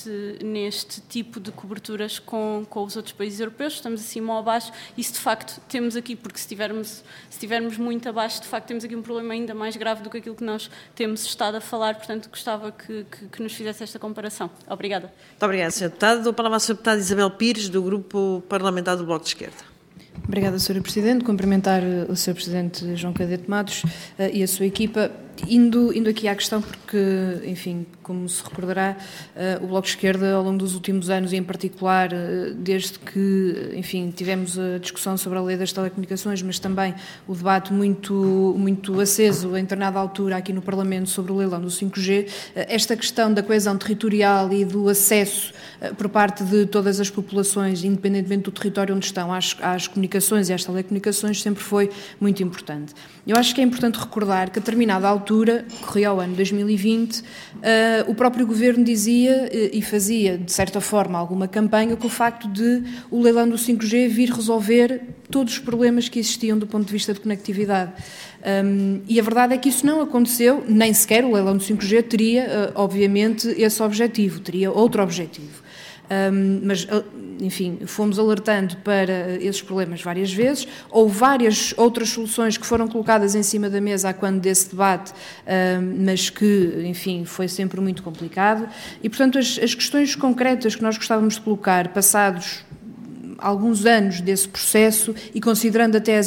neste tipo de coberturas com os outros países europeus. Estamos acima ou abaixo, e se de facto temos aqui, porque se estivermos muito abaixo, de facto temos aqui um problema ainda mais grave do que aquilo que nós temos estado a falar. Portanto, gostava que nos fizesse esta comparação. Obrigada. Muito obrigada, Sra. Deputada. Dou a palavra à Sra. Deputada Isabel Pires, do Grupo Parlamentar do Bloco de Esquerda. Obrigada, Sra. Presidente. Cumprimentar o Sr. Presidente João Cadete Matos e a sua equipa. Indo aqui à questão, porque, enfim, como se recordará, o Bloco de Esquerda, ao longo dos últimos anos, e em particular, desde que, enfim, tivemos a discussão sobre a lei das telecomunicações, mas também o debate muito aceso, em determinada altura, aqui no Parlamento, sobre o leilão do 5G, esta questão da coesão territorial e do acesso por parte de todas as populações, independentemente do território onde estão, às comunicações e às telecomunicações, sempre foi muito importante. Eu acho que é importante recordar que, a determinada altura, corria ao ano 2020, o próprio Governo dizia e fazia, de certa forma, alguma campanha com o facto de o leilão do 5G vir resolver todos os problemas que existiam do ponto de vista de conectividade. E a verdade é que isso não aconteceu, nem sequer o leilão do 5G teria, obviamente, esse objetivo, teria outro objetivo. Mas, enfim, fomos alertando para esses problemas várias vezes. Houve várias outras soluções que foram colocadas em cima da mesa a quando desse debate, mas que, enfim, foi sempre muito complicado. E, portanto, as questões concretas que nós gostávamos de colocar, passados alguns anos desse processo e considerando até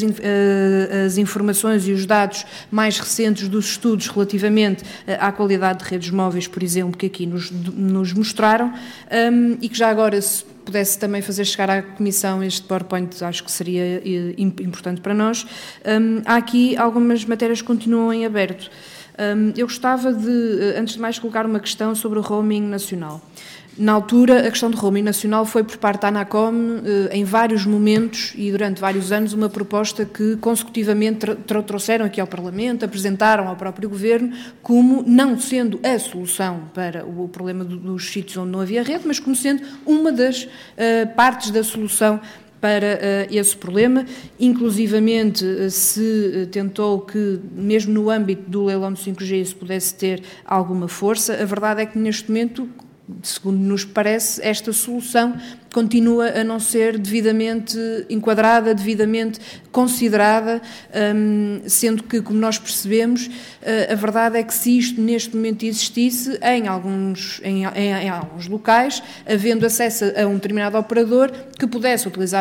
as informações e os dados mais recentes dos estudos relativamente à qualidade de redes móveis, por exemplo, que aqui nos mostraram, e que já agora, se pudesse também fazer chegar à Comissão este PowerPoint, acho que seria importante para nós. Há aqui algumas matérias que continuam em aberto. Eu gostava de, antes de mais, colocar uma questão sobre o roaming nacional. Na altura, a questão do roaming nacional foi, por parte da ANACOM, em vários momentos e durante vários anos, uma proposta que consecutivamente trouxeram aqui ao Parlamento, apresentaram ao próprio Governo, como não sendo a solução para o problema dos sítios onde não havia rede, mas como sendo uma das partes da solução para esse problema. Inclusivamente se tentou que, mesmo no âmbito do leilão do 5G, isso pudesse ter alguma força. A verdade é que, neste momento, segundo nos parece, esta solução continua a não ser devidamente enquadrada, devidamente considerada, sendo que, como nós percebemos, a verdade é que se isto neste momento existisse em alguns locais, havendo acesso a um determinado operador que pudesse utilizar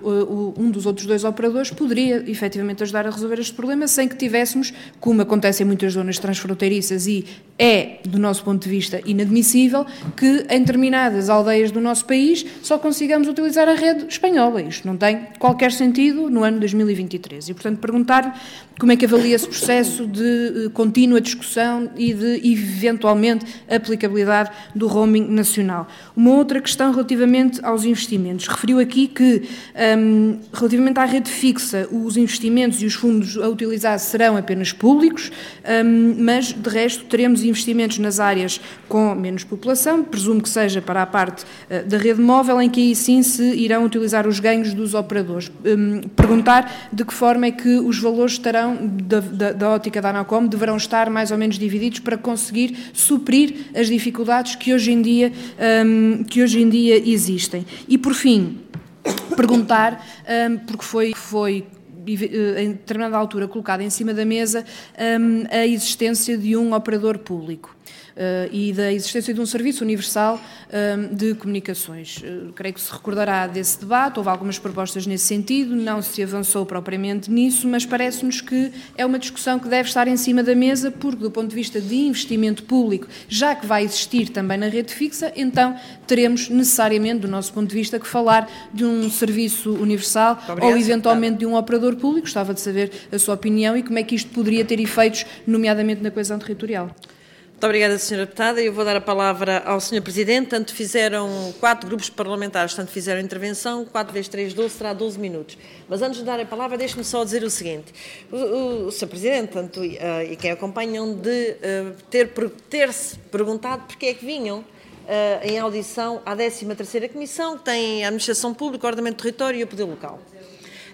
um dos outros dois operadores, poderia efetivamente ajudar a resolver este problema, sem que tivéssemos, como acontece em muitas zonas transfronteiriças e é, do nosso ponto de vista, inadmissível, que em determinadas aldeias do nosso país só consigamos utilizar a rede espanhola. Isto não tem qualquer sentido no ano 2023. E, portanto, perguntar-lhe como é que avalia esse processo de contínua discussão e de, eventualmente, aplicabilidade do roaming nacional. Uma outra questão relativamente aos investimentos. Referiu aqui que, relativamente à rede fixa, os investimentos e os fundos a utilizar serão apenas públicos, mas, de resto, teremos investimentos nas áreas com menos população, presumo que seja para a parte da rede móvel, em que aí sim se irão utilizar os ganhos dos operadores. Perguntar de que forma é que os valores estarão, da ótica da ANACOM, deverão estar mais ou menos divididos para conseguir suprir as dificuldades que hoje em dia existem. E, por fim, perguntar, porque foi em determinada altura colocada em cima da mesa, a existência de um operador público e da existência de um serviço universal de comunicações. Creio que se recordará desse debate, houve algumas propostas nesse sentido, não se avançou propriamente nisso, mas parece-nos que é uma discussão que deve estar em cima da mesa, porque, do ponto de vista de investimento público, já que vai existir também na rede fixa, então teremos necessariamente, do nosso ponto de vista, que falar de um serviço universal ou, eventualmente, de um operador público. Gostava de saber a sua opinião e como é que isto poderia ter efeitos, nomeadamente na coesão territorial. Muito obrigada, Sra. Deputada. Eu vou dar a palavra ao Sr. Presidente. Tanto fizeram 4 grupos parlamentares, tanto fizeram intervenção, 4 vezes 3, 12, será 12 minutos. Mas antes de dar a palavra, deixe-me só dizer o seguinte. O Sr. Presidente, tanto, e quem acompanham, de ter-se perguntado porque é que vinham em audição à 13ª Comissão, que tem a Administração Pública, o Ordenamento do Território e o Poder Local.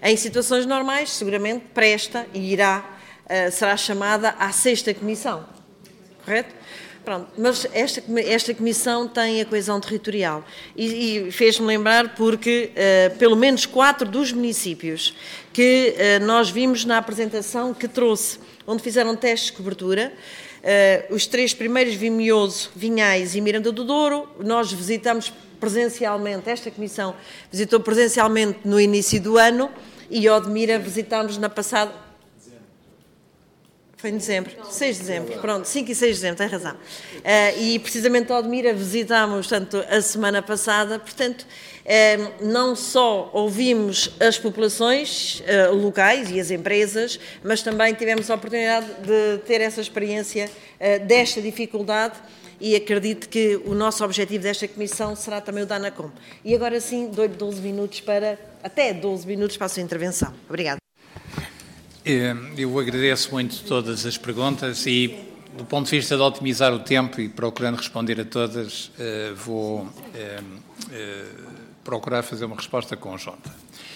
Em situações normais, seguramente presta e será chamada à 6ª Comissão, correto? Pronto, mas esta Comissão tem a coesão territorial e fez-me lembrar porque pelo menos 4 dos municípios que nós vimos na apresentação que trouxe, onde fizeram testes de cobertura, os 3 primeiros, Vimioso, Vinhais e Miranda do Douro, nós visitamos presencialmente, esta Comissão visitou presencialmente no início do ano e Odmira visitámos na passada... Foi em dezembro, 6 de dezembro, pronto, 5 e 6 de dezembro, tem razão. E precisamente a Odmira visitámos, portanto, a semana passada, portanto, não só ouvimos as populações locais e as empresas, mas também tivemos a oportunidade de ter essa experiência desta dificuldade e acredito que o nosso objetivo desta Comissão será também o da ANACOM. E agora sim, dou-lhe 12 minutos até 12 minutos para a sua intervenção. Obrigada. Eu agradeço muito todas as perguntas e, do ponto de vista de otimizar o tempo e procurando responder a todas, vou procurar fazer uma resposta conjunta.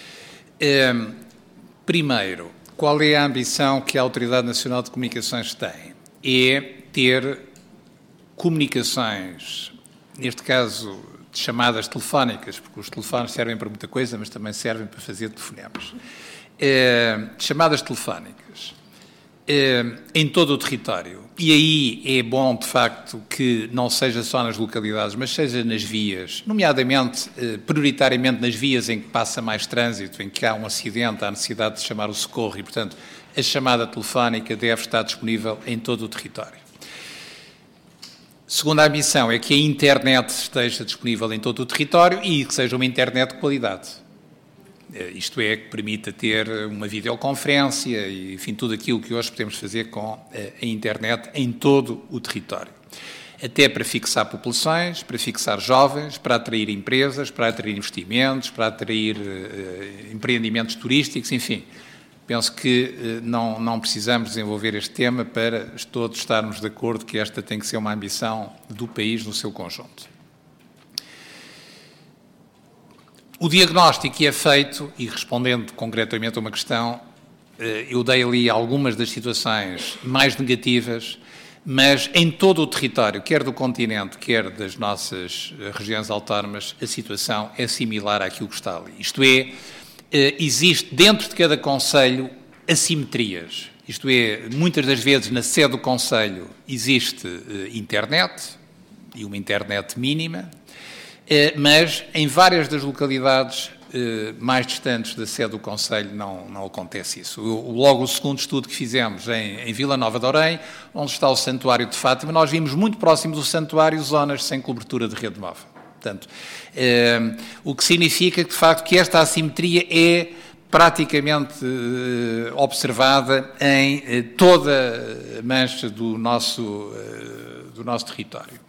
Primeiro, qual é a ambição que a Autoridade Nacional de Comunicações tem? É ter comunicações, neste caso de chamadas telefónicas, porque os telefones servem para muita coisa, mas também servem para fazer telefonemas. Chamadas telefónicas em todo o território. E aí é bom, de facto, que não seja só nas localidades, mas seja nas vias, nomeadamente, prioritariamente nas vias em que passa mais trânsito, em que há um acidente, há necessidade de chamar o socorro e, portanto, a chamada telefónica deve estar disponível em todo o território. Segunda ambição é que a internet esteja disponível em todo o território e que seja uma internet de qualidade. Isto é, que permita ter uma videoconferência e, enfim, tudo aquilo que hoje podemos fazer com a internet em todo o território. Até para fixar populações, para fixar jovens, para atrair empresas, para atrair investimentos, para atrair empreendimentos turísticos, enfim. Penso que não precisamos desenvolver este tema para todos estarmos de acordo que esta tem que ser uma ambição do país no seu conjunto. O diagnóstico que é feito, e respondendo concretamente a uma questão, eu dei ali algumas das situações mais negativas, mas em todo o território, quer do continente, quer das nossas regiões autónomas, a situação é similar àquilo que está ali. Isto é, existe dentro de cada concelho assimetrias. Isto é, muitas das vezes na sede do concelho existe internet, e uma internet mínima, mas em várias das localidades mais distantes da sede do concelho não acontece isso. Logo o segundo estudo que fizemos em Vila Nova de Orém, onde está o Santuário de Fátima, nós vimos muito próximo do santuário zonas sem cobertura de rede móvel. Portanto, o que significa que, de facto, que esta assimetria é praticamente observada em toda a mancha do nosso território.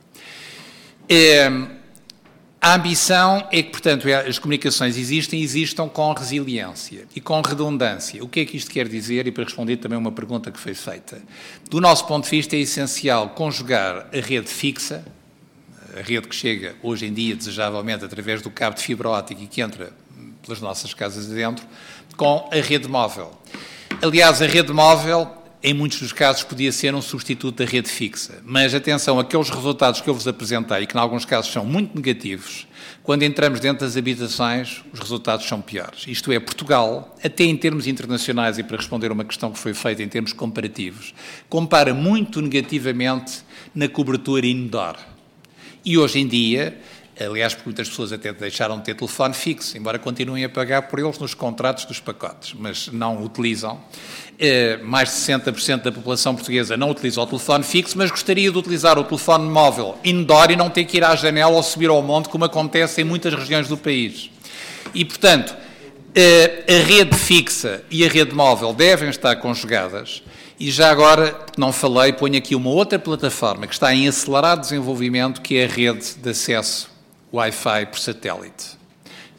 A ambição é que, portanto, as comunicações existam com resiliência e com redundância. O que é que isto quer dizer? E para responder também a uma pergunta que foi feita. Do nosso ponto de vista, é essencial conjugar a rede fixa, a rede que chega hoje em dia, desejavelmente, através do cabo de fibra óptica e que entra pelas nossas casas adentro, com a rede móvel. Aliás, a rede móvel, em muitos dos casos, podia ser um substituto da rede fixa. Mas, atenção, aqueles resultados que eu vos apresentei, e que, em alguns casos, são muito negativos, quando entramos dentro das habitações, os resultados são piores. Isto é, Portugal, até em termos internacionais, e para responder a uma questão que foi feita em termos comparativos, compara muito negativamente na cobertura indoor. E, hoje em dia, aliás, porque muitas pessoas até deixaram de ter telefone fixo, embora continuem a pagar por eles nos contratos dos pacotes, mas não utilizam. Mais de 60% da população portuguesa não utiliza o telefone fixo, mas gostaria de utilizar o telefone móvel indoor e não ter que ir à janela ou subir ao monte, como acontece em muitas regiões do país. E, portanto, a rede fixa e a rede móvel devem estar conjugadas. E já agora, não falei, ponho aqui uma outra plataforma que está em acelerado desenvolvimento, que é a rede de acesso Wi-Fi por satélite.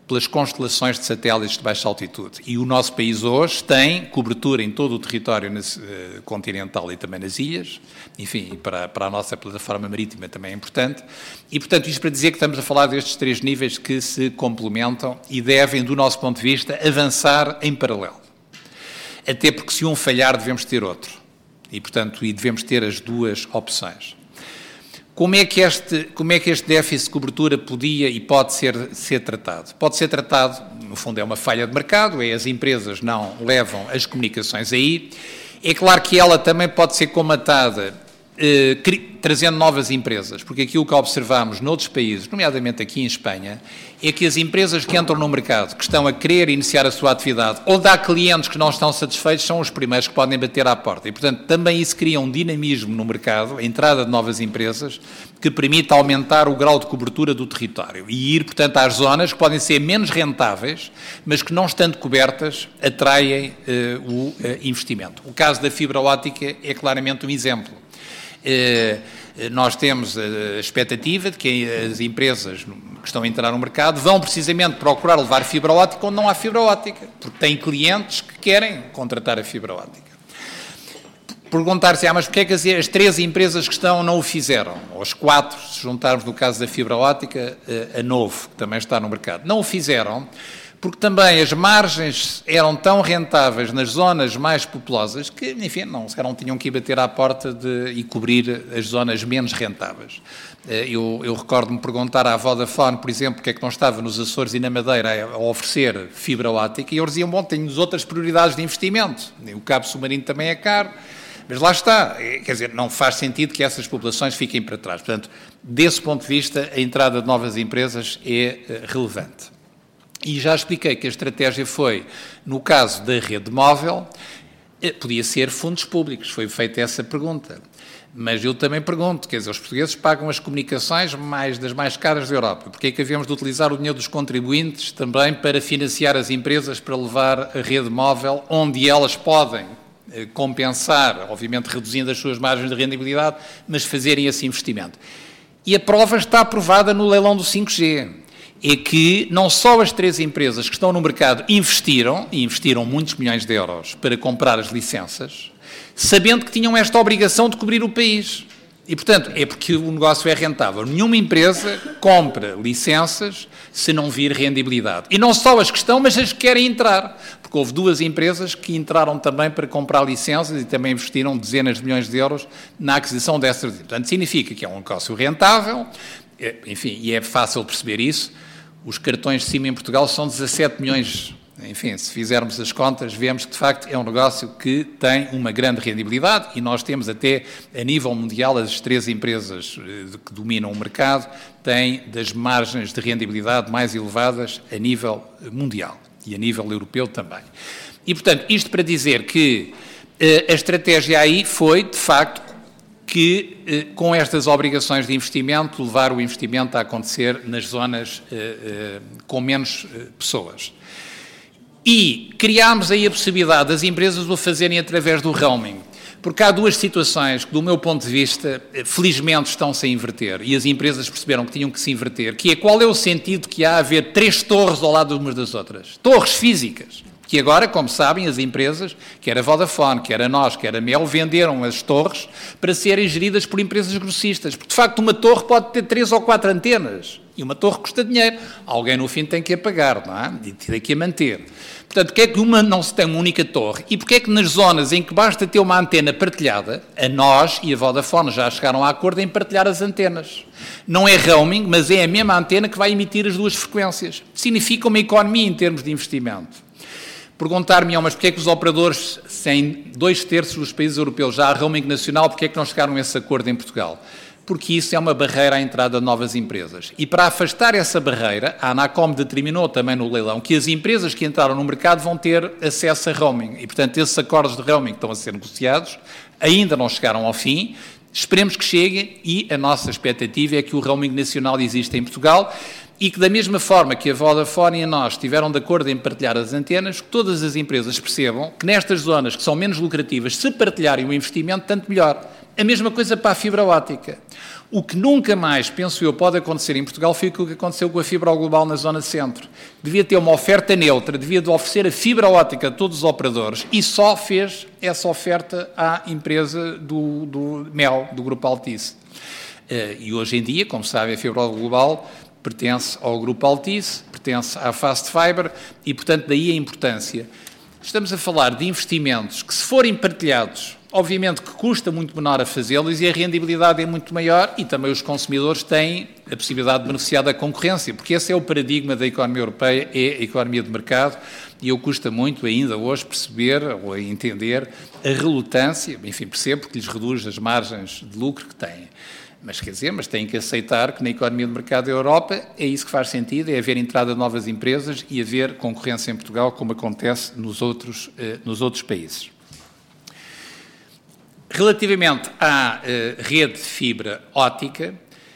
pelas constelações de satélites de baixa altitude. E o nosso país hoje tem cobertura em todo o território continental e também nas ilhas, enfim, para a nossa plataforma marítima também é importante. E, portanto, isto para dizer que estamos a falar destes 3 níveis que se complementam e devem, do nosso ponto de vista, avançar em paralelo. Até porque se um falhar devemos ter outro. E, portanto, devemos ter as 2 opções. Como é que este déficit de cobertura podia e pode ser tratado? Pode ser tratado, no fundo é uma falha de mercado, as empresas não levam as comunicações aí. É claro que ela também pode ser comatada trazendo novas empresas, porque aquilo que observamos noutros países, nomeadamente aqui em Espanha, é que as empresas que entram no mercado, que estão a querer iniciar a sua atividade, ou dá clientes que não estão satisfeitos, são os primeiros que podem bater à porta. E, portanto, também isso cria um dinamismo no mercado, a entrada de novas empresas, que permite aumentar o grau de cobertura do território e ir, portanto, às zonas que podem ser menos rentáveis, mas que, não estando cobertas, atraem o investimento. O caso da fibra óptica é claramente um exemplo. Nós temos a expectativa de que as empresas que estão a entrar no mercado vão precisamente procurar levar fibra óptica onde não há fibra óptica, porque têm clientes que querem contratar a fibra óptica. Perguntar-se, mas porquê é que as 3 empresas que estão não o fizeram? Ou as 4, se juntarmos no caso da fibra óptica, a Novo, que também está no mercado. Não o fizeram porque também as margens eram tão rentáveis nas zonas mais populosas que, enfim, não tinham que ir bater à porta e cobrir as zonas menos rentáveis. Eu recordo-me perguntar à Vodafone, por exemplo, porque é que não estava nos Açores e na Madeira a oferecer fibra óptica, e eles diziam, bom, temos outras prioridades de investimento, o cabo submarino também é caro, mas lá está, quer dizer, não faz sentido que essas populações fiquem para trás. Portanto, desse ponto de vista, a entrada de novas empresas é relevante. E já expliquei que a estratégia foi, no caso da rede móvel, podia ser fundos públicos, foi feita essa pergunta. Mas eu também pergunto, quer dizer, os portugueses pagam as comunicações das mais caras da Europa. Porque é que havemos de utilizar o dinheiro dos contribuintes também para financiar as empresas para levar a rede móvel, onde elas podem compensar, obviamente reduzindo as suas margens de rendibilidade, mas fazerem esse investimento? E a prova está aprovada no leilão do 5G. É que não só as 3 empresas que estão no mercado investiram muitos milhões de euros para comprar as licenças, sabendo que tinham esta obrigação de cobrir o país. E, portanto, é porque o negócio é rentável. Nenhuma empresa compra licenças se não vir rendibilidade. E não só as que estão, mas as que querem entrar. Porque houve 2 empresas que entraram também para comprar licenças e também investiram dezenas de milhões de euros na aquisição dessas. Portanto, significa que é um negócio rentável, enfim, e é fácil perceber isso. Os cartões de SIM em Portugal são 17 milhões. Enfim, se fizermos as contas, vemos que, de facto, é um negócio que tem uma grande rendibilidade e nós temos até, a nível mundial, as 3 empresas que dominam o mercado têm das margens de rendibilidade mais elevadas a nível mundial e a nível europeu também. E, portanto, isto para dizer que a estratégia aí foi, de facto, que com estas obrigações de investimento, levar o investimento a acontecer nas zonas com menos pessoas. E criámos aí a possibilidade das empresas o fazerem através do roaming, porque há 2 situações que, do meu ponto de vista, felizmente estão-se a inverter, e as empresas perceberam que tinham que se inverter, que é qual é o sentido que há a haver 3 torres ao lado umas das outras, torres físicas, que agora, como sabem, as empresas, quer a Vodafone, quer a nós, quer a Mel, venderam as torres para serem geridas por empresas grossistas, porque de facto uma torre pode ter 3 ou 4 antenas, e uma torre custa dinheiro, alguém no fim tem que a pagar, não é? E tem que a manter. Portanto, porque é que uma não se tem uma única torre? E porque é que nas zonas em que basta ter uma antena partilhada, a nós e a Vodafone já chegaram a acordo em partilhar as antenas? Não é roaming, mas é a mesma antena que vai emitir as 2 frequências. Significa uma economia em termos de investimento. Perguntar-me, mas porquê é que os operadores, se em 2/3 dos países europeus já há roaming nacional, porquê é que não chegaram a esse acordo em Portugal? Porque isso é uma barreira à entrada de novas empresas. E para afastar essa barreira, a Anacom determinou também no leilão que as empresas que entraram no mercado vão ter acesso a roaming. E, portanto, esses acordos de roaming que estão a ser negociados ainda não chegaram ao fim. Esperemos que cheguem e a nossa expectativa é que o roaming nacional exista em Portugal e que, da mesma forma que a Vodafone e a nós estiveram de acordo em partilhar as antenas, que todas as empresas percebam que nestas zonas que são menos lucrativas, se partilharem o investimento, tanto melhor. A mesma coisa para a fibra óptica. O que nunca mais, penso eu, pode acontecer em Portugal foi o que aconteceu com a fibra global na zona centro. Devia ter uma oferta neutra, devia de oferecer a fibra óptica a todos os operadores e só fez essa oferta à empresa do MEL, do Grupo Altice. E hoje em dia, como sabem, a fibra global pertence ao Grupo Altice, pertence à Fast Fiber e, portanto, daí a importância. Estamos a falar de investimentos que, se forem partilhados, obviamente que custa muito menor a fazê-los e a rendibilidade é muito maior e também os consumidores têm a possibilidade de beneficiar da concorrência, porque esse é o paradigma da economia europeia, é a economia de mercado, e eu custa muito ainda hoje perceber ou entender a relutância, enfim, percebo porque lhes reduz as margens de lucro que têm. Mas quer dizer, têm que aceitar que na economia de mercado da Europa é isso que faz sentido, é haver entrada de novas empresas e haver concorrência em Portugal, como acontece nos outros países. Relativamente à rede de fibra óptica,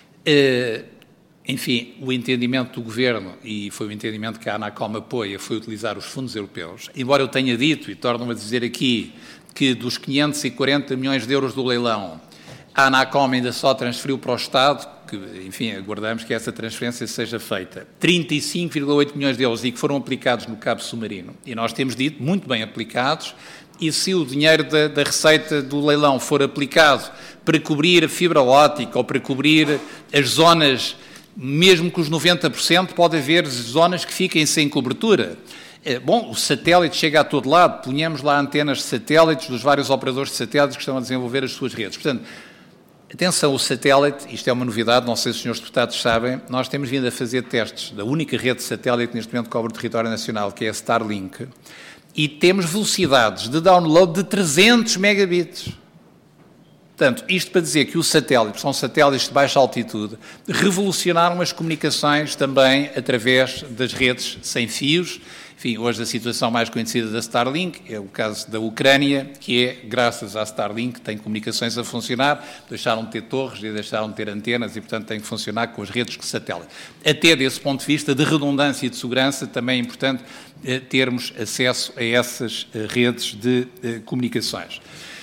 enfim, o entendimento do Governo, e foi o entendimento que a Anacom apoia, foi utilizar os fundos europeus, embora eu tenha dito, e torno-me a dizer aqui, que dos 540 milhões de euros do leilão, a Anacom ainda só transferiu para o Estado, que, enfim, aguardamos que essa transferência seja feita, 35,8 milhões de euros e que foram aplicados no cabo submarino. E nós temos dito, muito bem aplicados, e se o dinheiro da receita do leilão for aplicado para cobrir a fibra óptica ou para cobrir as zonas, mesmo que os 90%, pode haver zonas que fiquem sem cobertura. Bom, o satélite chega a todo lado, ponhamos lá antenas de satélites dos vários operadores de satélites que estão a desenvolver as suas redes. Portanto, atenção, o satélite, isto é uma novidade, não sei se os senhores deputados sabem, nós temos vindo a fazer testes da única rede de satélite que neste momento cobre o território nacional, que é a Starlink, e temos velocidades de download de 300 megabits. Portanto, isto para dizer que os satélites, são satélites de baixa altitude, revolucionaram as comunicações também através das redes sem fios. Enfim, hoje a situação mais conhecida da Starlink é o caso da Ucrânia, que é, graças à Starlink, tem comunicações a funcionar, deixaram de ter torres e deixaram de ter antenas e, portanto, tem que funcionar com as redes de satélite. Até desse ponto de vista de redundância e de segurança, também é importante termos acesso a essas redes de comunicações.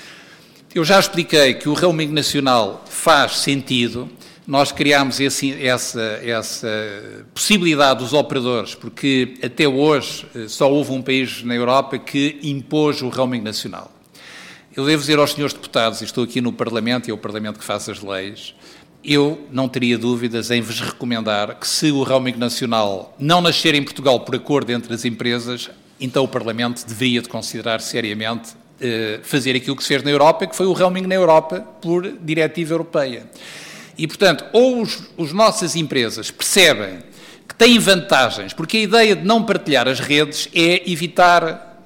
Eu já expliquei que o roaming nacional faz sentido. Nós criámos essa possibilidade dos operadores, porque até hoje só houve um país na Europa que impôs o roaming nacional. Eu devo dizer aos senhores deputados, e estou aqui no Parlamento, e é o Parlamento que faz as leis, eu não teria dúvidas em vos recomendar que, se o roaming nacional não nascer em Portugal por acordo entre as empresas, então o Parlamento deveria de considerar seriamente fazer aquilo que se fez na Europa, que foi o roaming na Europa por diretiva europeia. E, portanto, ou as nossas empresas percebem que têm vantagens, porque a ideia de não partilhar as redes é evitar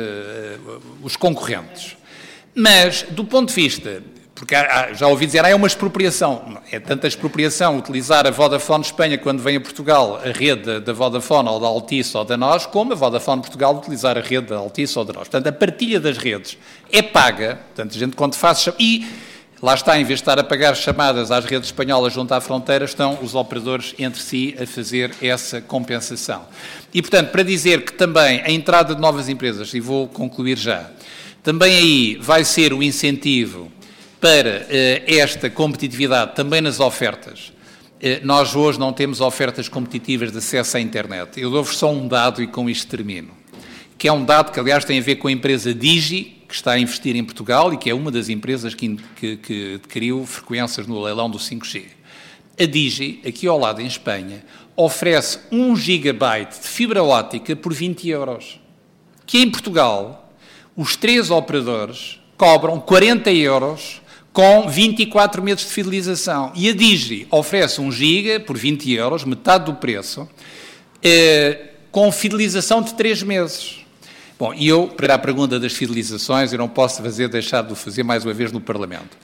os concorrentes. Mas, do ponto de vista, porque já ouvi dizer, é uma expropriação. É tanta expropriação utilizar a Vodafone Espanha quando vem a Portugal a rede da Vodafone ou da Altice ou da NOS, como a Vodafone Portugal utilizar a rede da Altice ou da NOS. Portanto, a partilha das redes é paga, portanto, a gente quando faz... E lá está, em vez de estar a pagar chamadas às redes espanholas junto à fronteira, estão os operadores entre si a fazer essa compensação. E, portanto, para dizer que também a entrada de novas empresas, e vou concluir já, também aí vai ser o incentivo para esta competitividade também nas ofertas. Nós hoje não temos ofertas competitivas de acesso à internet. Eu dou-vos só um dado e com isto termino, que é um dado que, aliás, tem a ver com a empresa Digi, que está a investir em Portugal e que é uma das empresas que adquiriu frequências no leilão do 5G. A Digi, aqui ao lado em Espanha, oferece 1 gigabyte de fibra óptica por 20 euros, que em Portugal os 3 operadores cobram 40 euros com 24 meses de fidelização. E a Digi oferece 1 giga por 20 euros, metade do preço, com fidelização de 3 meses. Bom, e eu, para a pergunta das fidelizações, eu não posso deixar de o fazer mais uma vez no Parlamento.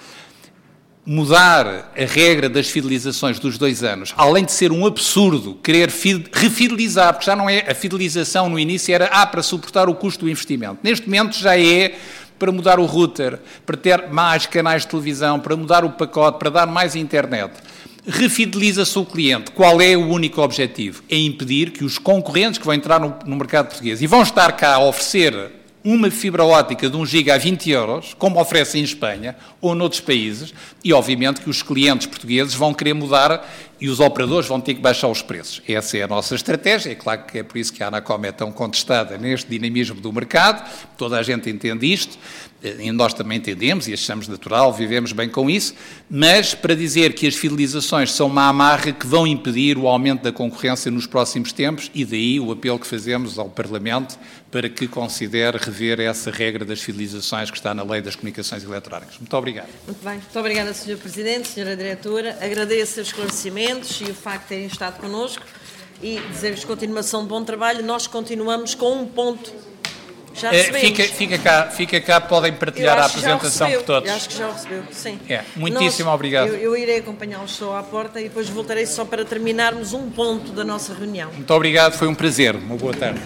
Mudar a regra das fidelizações dos 2 anos, além de ser um absurdo querer refidelizar, porque já não é a fidelização no início, era para suportar o custo do investimento. Neste momento já é para mudar o router, para ter mais canais de televisão, para mudar o pacote, para dar mais internet. Refideliza-se o cliente. Qual é o único objetivo? É impedir que os concorrentes que vão entrar no mercado português e vão estar cá a oferecer uma fibra óptica de 1 giga a 20 euros, como oferecem em Espanha ou noutros países, e obviamente que os clientes portugueses vão querer mudar e os operadores vão ter que baixar os preços. Essa é a nossa estratégia, é claro que é por isso que a Anacom é tão contestada neste dinamismo do mercado, toda a gente entende isto, e nós também entendemos e achamos natural, vivemos bem com isso, mas para dizer que as fidelizações são uma amarra que vão impedir o aumento da concorrência nos próximos tempos, e daí o apelo que fazemos ao Parlamento para que considere rever essa regra das fidelizações que está na Lei das Comunicações Eletrónicas. Muito obrigado. Muito bem. Muito obrigada, Sr. Presidente, Sra. Diretora. Agradeço os esclarecimentos e o facto de terem estado connosco e desejo-vos continuação de bom trabalho. Nós continuamos com um ponto. Já recebemos. Fica cá, podem partilhar a apresentação por todos. Eu acho que já o recebeu, sim. Muitíssimo obrigado. Eu irei acompanhá-los só à porta e depois voltarei só para terminarmos um ponto da nossa reunião. Muito obrigado, foi um prazer. Uma boa tarde.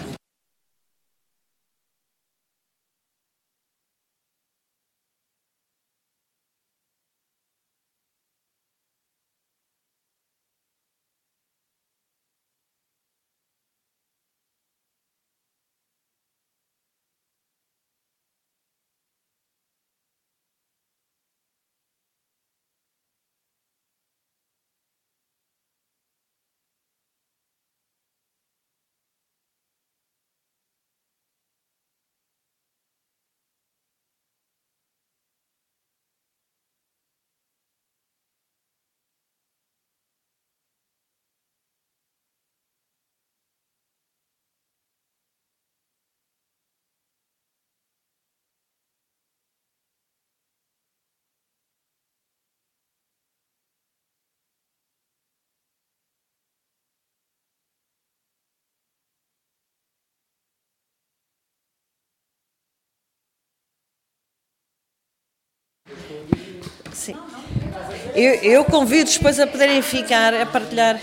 Sim. Eu convido-os depois a poderem ficar a partilhar.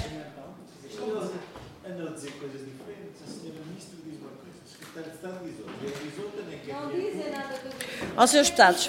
Andam a dizer coisas diferentes. A senhora Ministra diz uma coisa, o Secretário de Estado diz outra. E diz outra, nem quer dizer. Aos senhores deputados,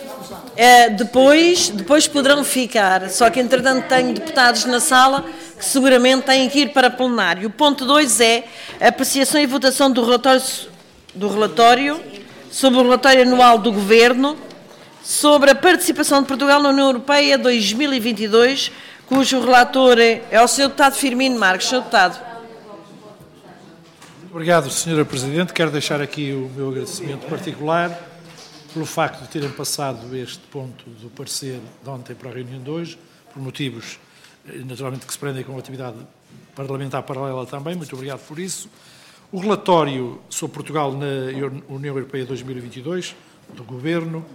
depois poderão ficar, só que entretanto tenho deputados na sala que seguramente têm que ir para plenário. O ponto 2 é a apreciação e votação do relatório sobre o relatório anual do Governo sobre a participação de Portugal na União Europeia 2022, cujo relator é o Sr. Deputado Firmino Marques. Sr. Deputado. Obrigado, Sra. Presidente. Quero deixar aqui o meu agradecimento particular pelo facto de terem passado este ponto do parecer de ontem para a reunião de hoje, por motivos, naturalmente, que se prendem com a atividade parlamentar paralela também. Muito obrigado por isso. O relatório sobre Portugal na União Europeia 2022, do Governo,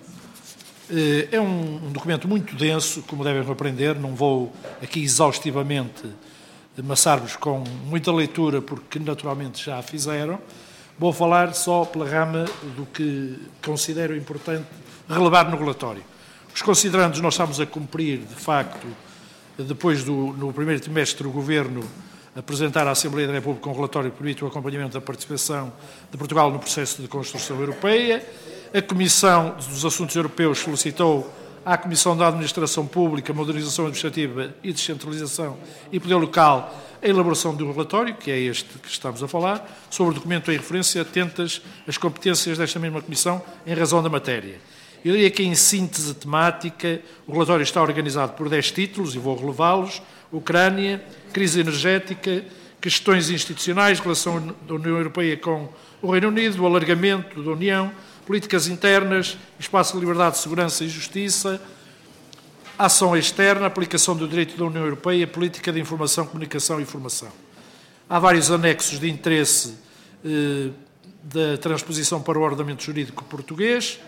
é um documento muito denso, como devem aprender. Não vou aqui exaustivamente amassar-vos com muita leitura, porque naturalmente já a fizeram. Vou falar só pela rama do que considero importante relevar no relatório. Os considerandos, nós estamos a cumprir, de facto, depois no primeiro trimestre, o Governo apresentar à Assembleia da República um relatório que permite o acompanhamento da participação de Portugal no processo de construção europeia. A Comissão dos Assuntos Europeus solicitou à Comissão da Administração Pública, Modernização Administrativa e Descentralização e Poder Local a elaboração de um relatório, que é este que estamos a falar, sobre o documento em referência, atentas às competências desta mesma Comissão em razão da matéria. Eu diria que, em síntese temática, o relatório está organizado por 10 títulos, e vou relevá-los: Ucrânia, crise energética, questões institucionais, relação da União Europeia com o Reino Unido, o alargamento da União, políticas internas, espaço de liberdade, segurança e justiça, ação externa, aplicação do direito da União Europeia, política de informação, comunicação e informação. Há vários anexos de interesse da transposição para o ordenamento jurídico português.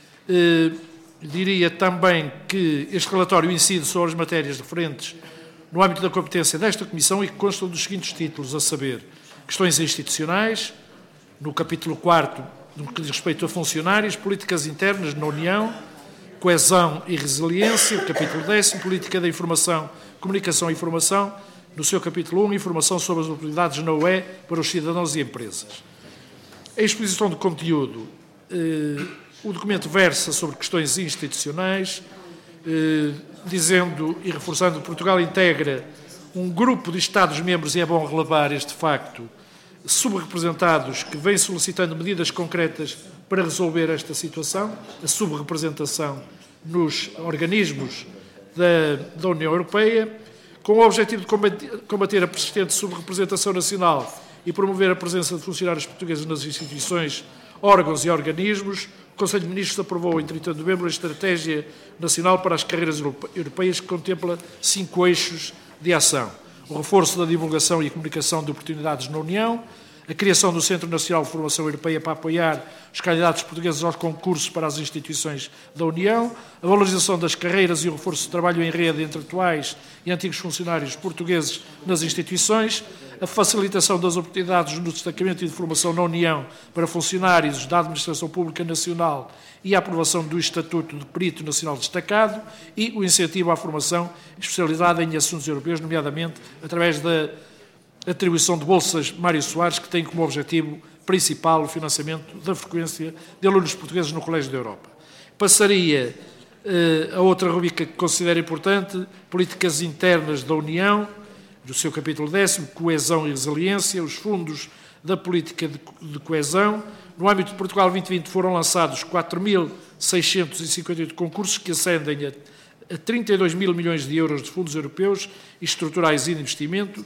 Diria também que este relatório incide sobre as matérias referentes no âmbito da competência desta Comissão e que constam dos seguintes títulos, a saber, questões institucionais, no capítulo 4º, no que diz respeito a funcionários, políticas internas na União, coesão e resiliência, o capítulo 10º, política da informação, comunicação e informação, no seu capítulo 1, informação sobre as oportunidades na UE para os cidadãos e empresas. A exposição do conteúdo, o documento versa sobre questões institucionais, dizendo e reforçando que Portugal integra um grupo de Estados-membros, e é bom relevar este facto, subrepresentados, que vêm solicitando medidas concretas para resolver esta situação, a subrepresentação nos organismos da União Europeia, com o objetivo de combater a persistente subrepresentação nacional e promover a presença de funcionários portugueses nas instituições, órgãos e organismos. O Conselho de Ministros aprovou, em 30 de novembro, a Estratégia Nacional para as Carreiras Europeias, que contempla 5 eixos de ação: o reforço da divulgação e comunicação de oportunidades na União, a criação do Centro Nacional de Formação Europeia para apoiar os candidatos portugueses aos concursos para as instituições da União, a valorização das carreiras e o reforço do trabalho em rede entre atuais e antigos funcionários portugueses nas instituições, a facilitação das oportunidades no destacamento e de formação na União para funcionários da Administração Pública Nacional e a aprovação do Estatuto de Perito Nacional Destacado e o incentivo à formação especializada em assuntos europeus, nomeadamente através da atribuição de bolsas Mário Soares, que tem como objetivo principal o financiamento da frequência de alunos portugueses no Colégio da Europa. Passaria a outra rubrica que considero importante, políticas internas da União, do seu capítulo 10º, coesão e resiliência, os fundos da política de coesão. No âmbito de Portugal 2020 foram lançados 4.658 concursos que ascendem a 32 mil milhões de euros de fundos europeus e estruturais e de investimento,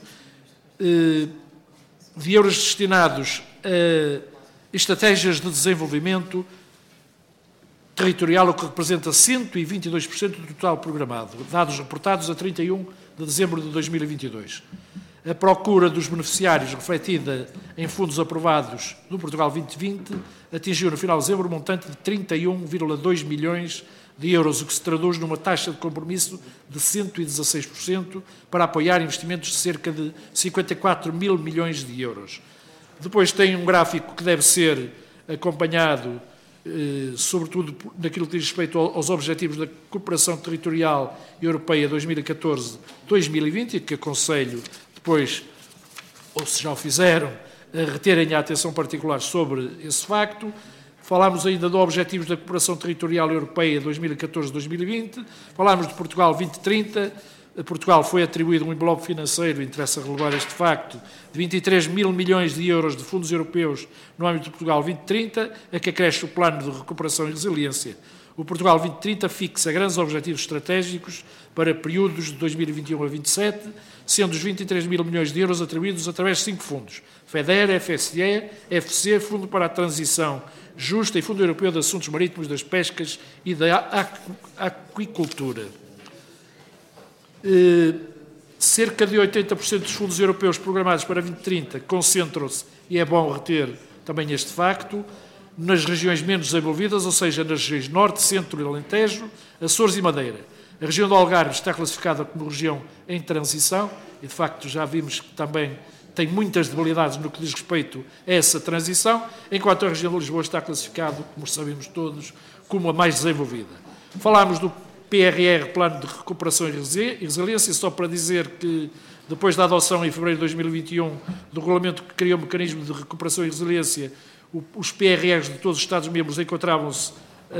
de euros destinados a estratégias de desenvolvimento territorial, o que representa 122% do total programado, dados reportados a 31 de dezembro de 2022. A procura dos beneficiários, refletida em fundos aprovados no Portugal 2020, atingiu no final de dezembro um montante de 31,2 milhões de euros, o que se traduz numa taxa de compromisso de 116% para apoiar investimentos de cerca de 54 mil milhões de euros. Depois tem um gráfico que deve ser acompanhado, sobretudo naquilo que diz respeito aos objetivos da Cooperação Territorial Europeia 2014-2020, que aconselho depois, ou se já o fizeram, a reterem a atenção particular sobre esse facto. Falámos ainda de objetivos da Cooperação Territorial Europeia 2014-2020, falámos de Portugal 2030. A Portugal foi atribuído um envelope financeiro, interessa relevar este facto, de 23 mil milhões de euros de fundos europeus no âmbito de Portugal 2030, a que acresce o Plano de Recuperação e Resiliência. O Portugal 2030 fixa grandes objetivos estratégicos para períodos de 2021 a 2027, sendo os 23 mil milhões de euros atribuídos através de 5 fundos: FEDER, FSE, FC, Fundo para a Transição Justa e Fundo Europeu de Assuntos Marítimos, das Pescas e da Aquicultura. Cerca de 80% dos fundos europeus programados para 2030 concentram-se, e é bom reter também este facto, nas regiões menos desenvolvidas, ou seja, nas regiões Norte, Centro e Alentejo, Açores e Madeira. A região do Algarve está classificada como região em transição e, de facto, já vimos que também tem muitas debilidades no que diz respeito a essa transição, enquanto a região de Lisboa está classificada, como sabemos todos, como a mais desenvolvida. Falámos do PRR, Plano de Recuperação e Resiliência, só para dizer que, depois da adoção em fevereiro de 2021 do regulamento que criou o mecanismo de recuperação e resiliência, os PRRs de todos os Estados-membros encontram-se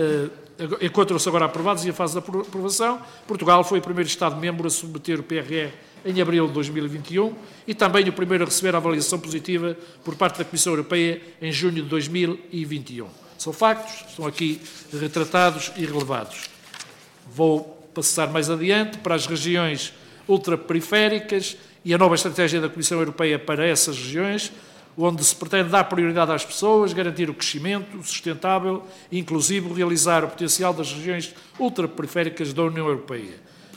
agora aprovados e em fase de aprovação. Portugal foi o primeiro Estado-membro a submeter o PRR em abril de 2021 e também o primeiro a receber a avaliação positiva por parte da Comissão Europeia em junho de 2021. São factos, estão aqui retratados e relevados. Vou passar mais adiante para as regiões ultraperiféricas e a nova estratégia da Comissão Europeia para essas regiões, onde se pretende dar prioridade às pessoas, garantir o crescimento sustentável e inclusivo, realizar o potencial das regiões ultraperiféricas da União Europeia.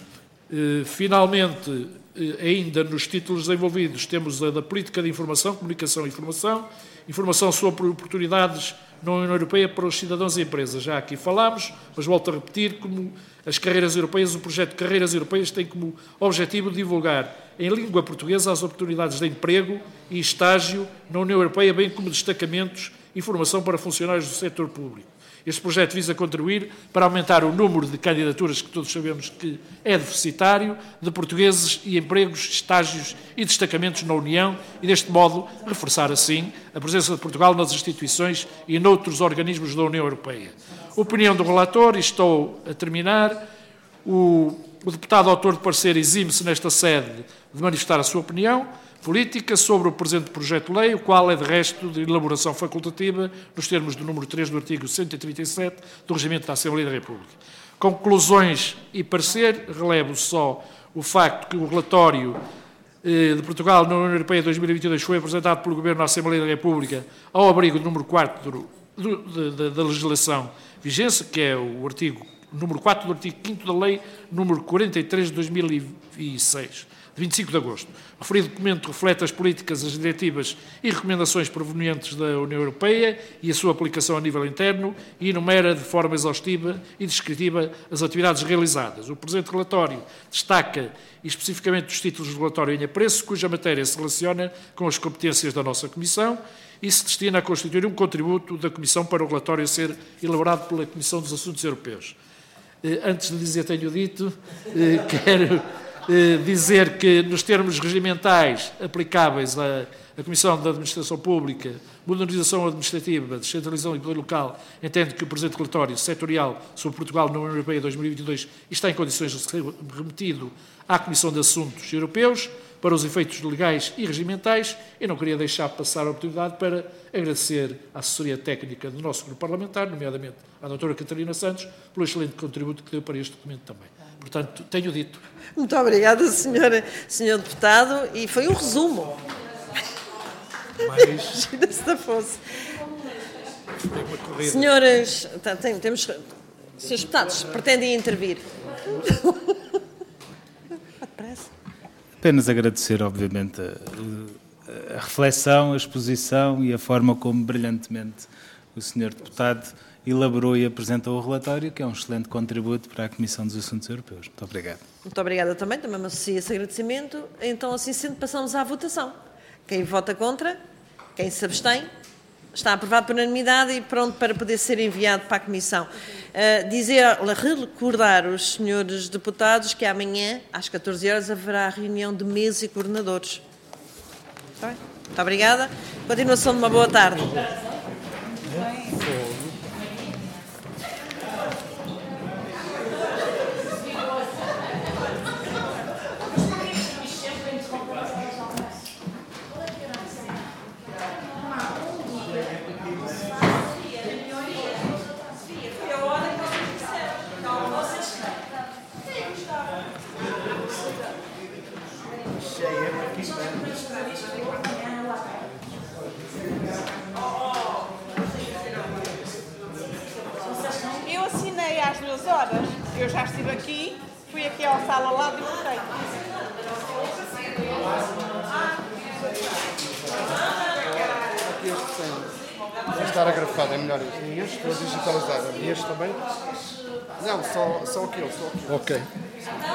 Finalmente, ainda nos títulos desenvolvidos, temos a da Política de Informação, Comunicação e Informação sobre oportunidades na União Europeia para os cidadãos e empresas. Já aqui falámos, mas volto a repetir, como as carreiras europeias, o projeto de Carreiras Europeias tem como objetivo divulgar em língua portuguesa as oportunidades de emprego e estágio na União Europeia, bem como destacamentos e formação para funcionários do setor público. Este projeto visa contribuir para aumentar o número de candidaturas, que todos sabemos que é deficitário, de portugueses e empregos, estágios e destacamentos na União e, deste modo, reforçar, assim, a presença de Portugal nas instituições e noutros organismos da União Europeia. Opinião do relator, e estou a terminar. O deputado autor de parecer exime-se nesta sede de manifestar a sua opinião. política sobre o presente projeto de lei, o qual é, de resto, de elaboração facultativa, nos termos do número 3 do artigo 137 do Regimento da Assembleia da República. Conclusões e parecer, relevo só o facto que o relatório de Portugal na União Europeia 2022 foi apresentado pelo Governo à Assembleia da República ao abrigo do número 4 da legislação vigente, que é o número 4 do artigo 5º da Lei número 43 de 2006, de 25 de agosto. O referido documento reflete as políticas, as diretivas e recomendações provenientes da União Europeia e a sua aplicação a nível interno e enumera de forma exaustiva e descritiva as atividades realizadas. O presente relatório destaca especificamente os títulos do relatório em apreço, cuja matéria se relaciona com as competências da nossa Comissão e se destina a constituir um contributo da Comissão para o relatório a ser elaborado pela Comissão dos Assuntos Europeus. Antes de dizer tenho dito, quero dizer que nos termos regimentais aplicáveis à Comissão da Administração Pública, Modernização Administrativa, Descentralização e Poder Local, entende que o presente relatório setorial sobre Portugal na União Europeia 2022 está em condições de ser remetido à Comissão de Assuntos Europeus para os efeitos legais e regimentais, e não queria deixar passar a oportunidade para agradecer à assessoria técnica do nosso grupo parlamentar, nomeadamente à doutora Catarina Santos, pelo excelente contributo que deu para este documento também. Portanto, tenho dito. Muito obrigada, senhor deputado, e foi um resumo. Imagina-se da fosse. Senhores, temos... Senhores deputados, pretendem intervir? Apenas agradecer, obviamente, a reflexão, a exposição e a forma como brilhantemente o Sr. Deputado elaborou e apresentou o relatório, que é um excelente contributo para a Comissão dos Assuntos Europeus. Muito obrigado. Muito obrigada também me associo a esse agradecimento. Então, assim sendo, passamos à votação. Quem vota contra, quem se abstém, está aprovado por unanimidade e pronto para poder ser enviado para a Comissão. Recordar os senhores deputados que amanhã, às 14 horas, haverá reunião de mesa e coordenadores. Está bem? Muito obrigada. Continuação de uma boa tarde. Eu assinei às 2 horas. Eu já estive aqui, fui aqui ao sala ao lado e votei. Aqui este tem. Vai estar agrafado, é melhor isso. E este, vou digitalizar. E este também? Não, só aquele. Ok.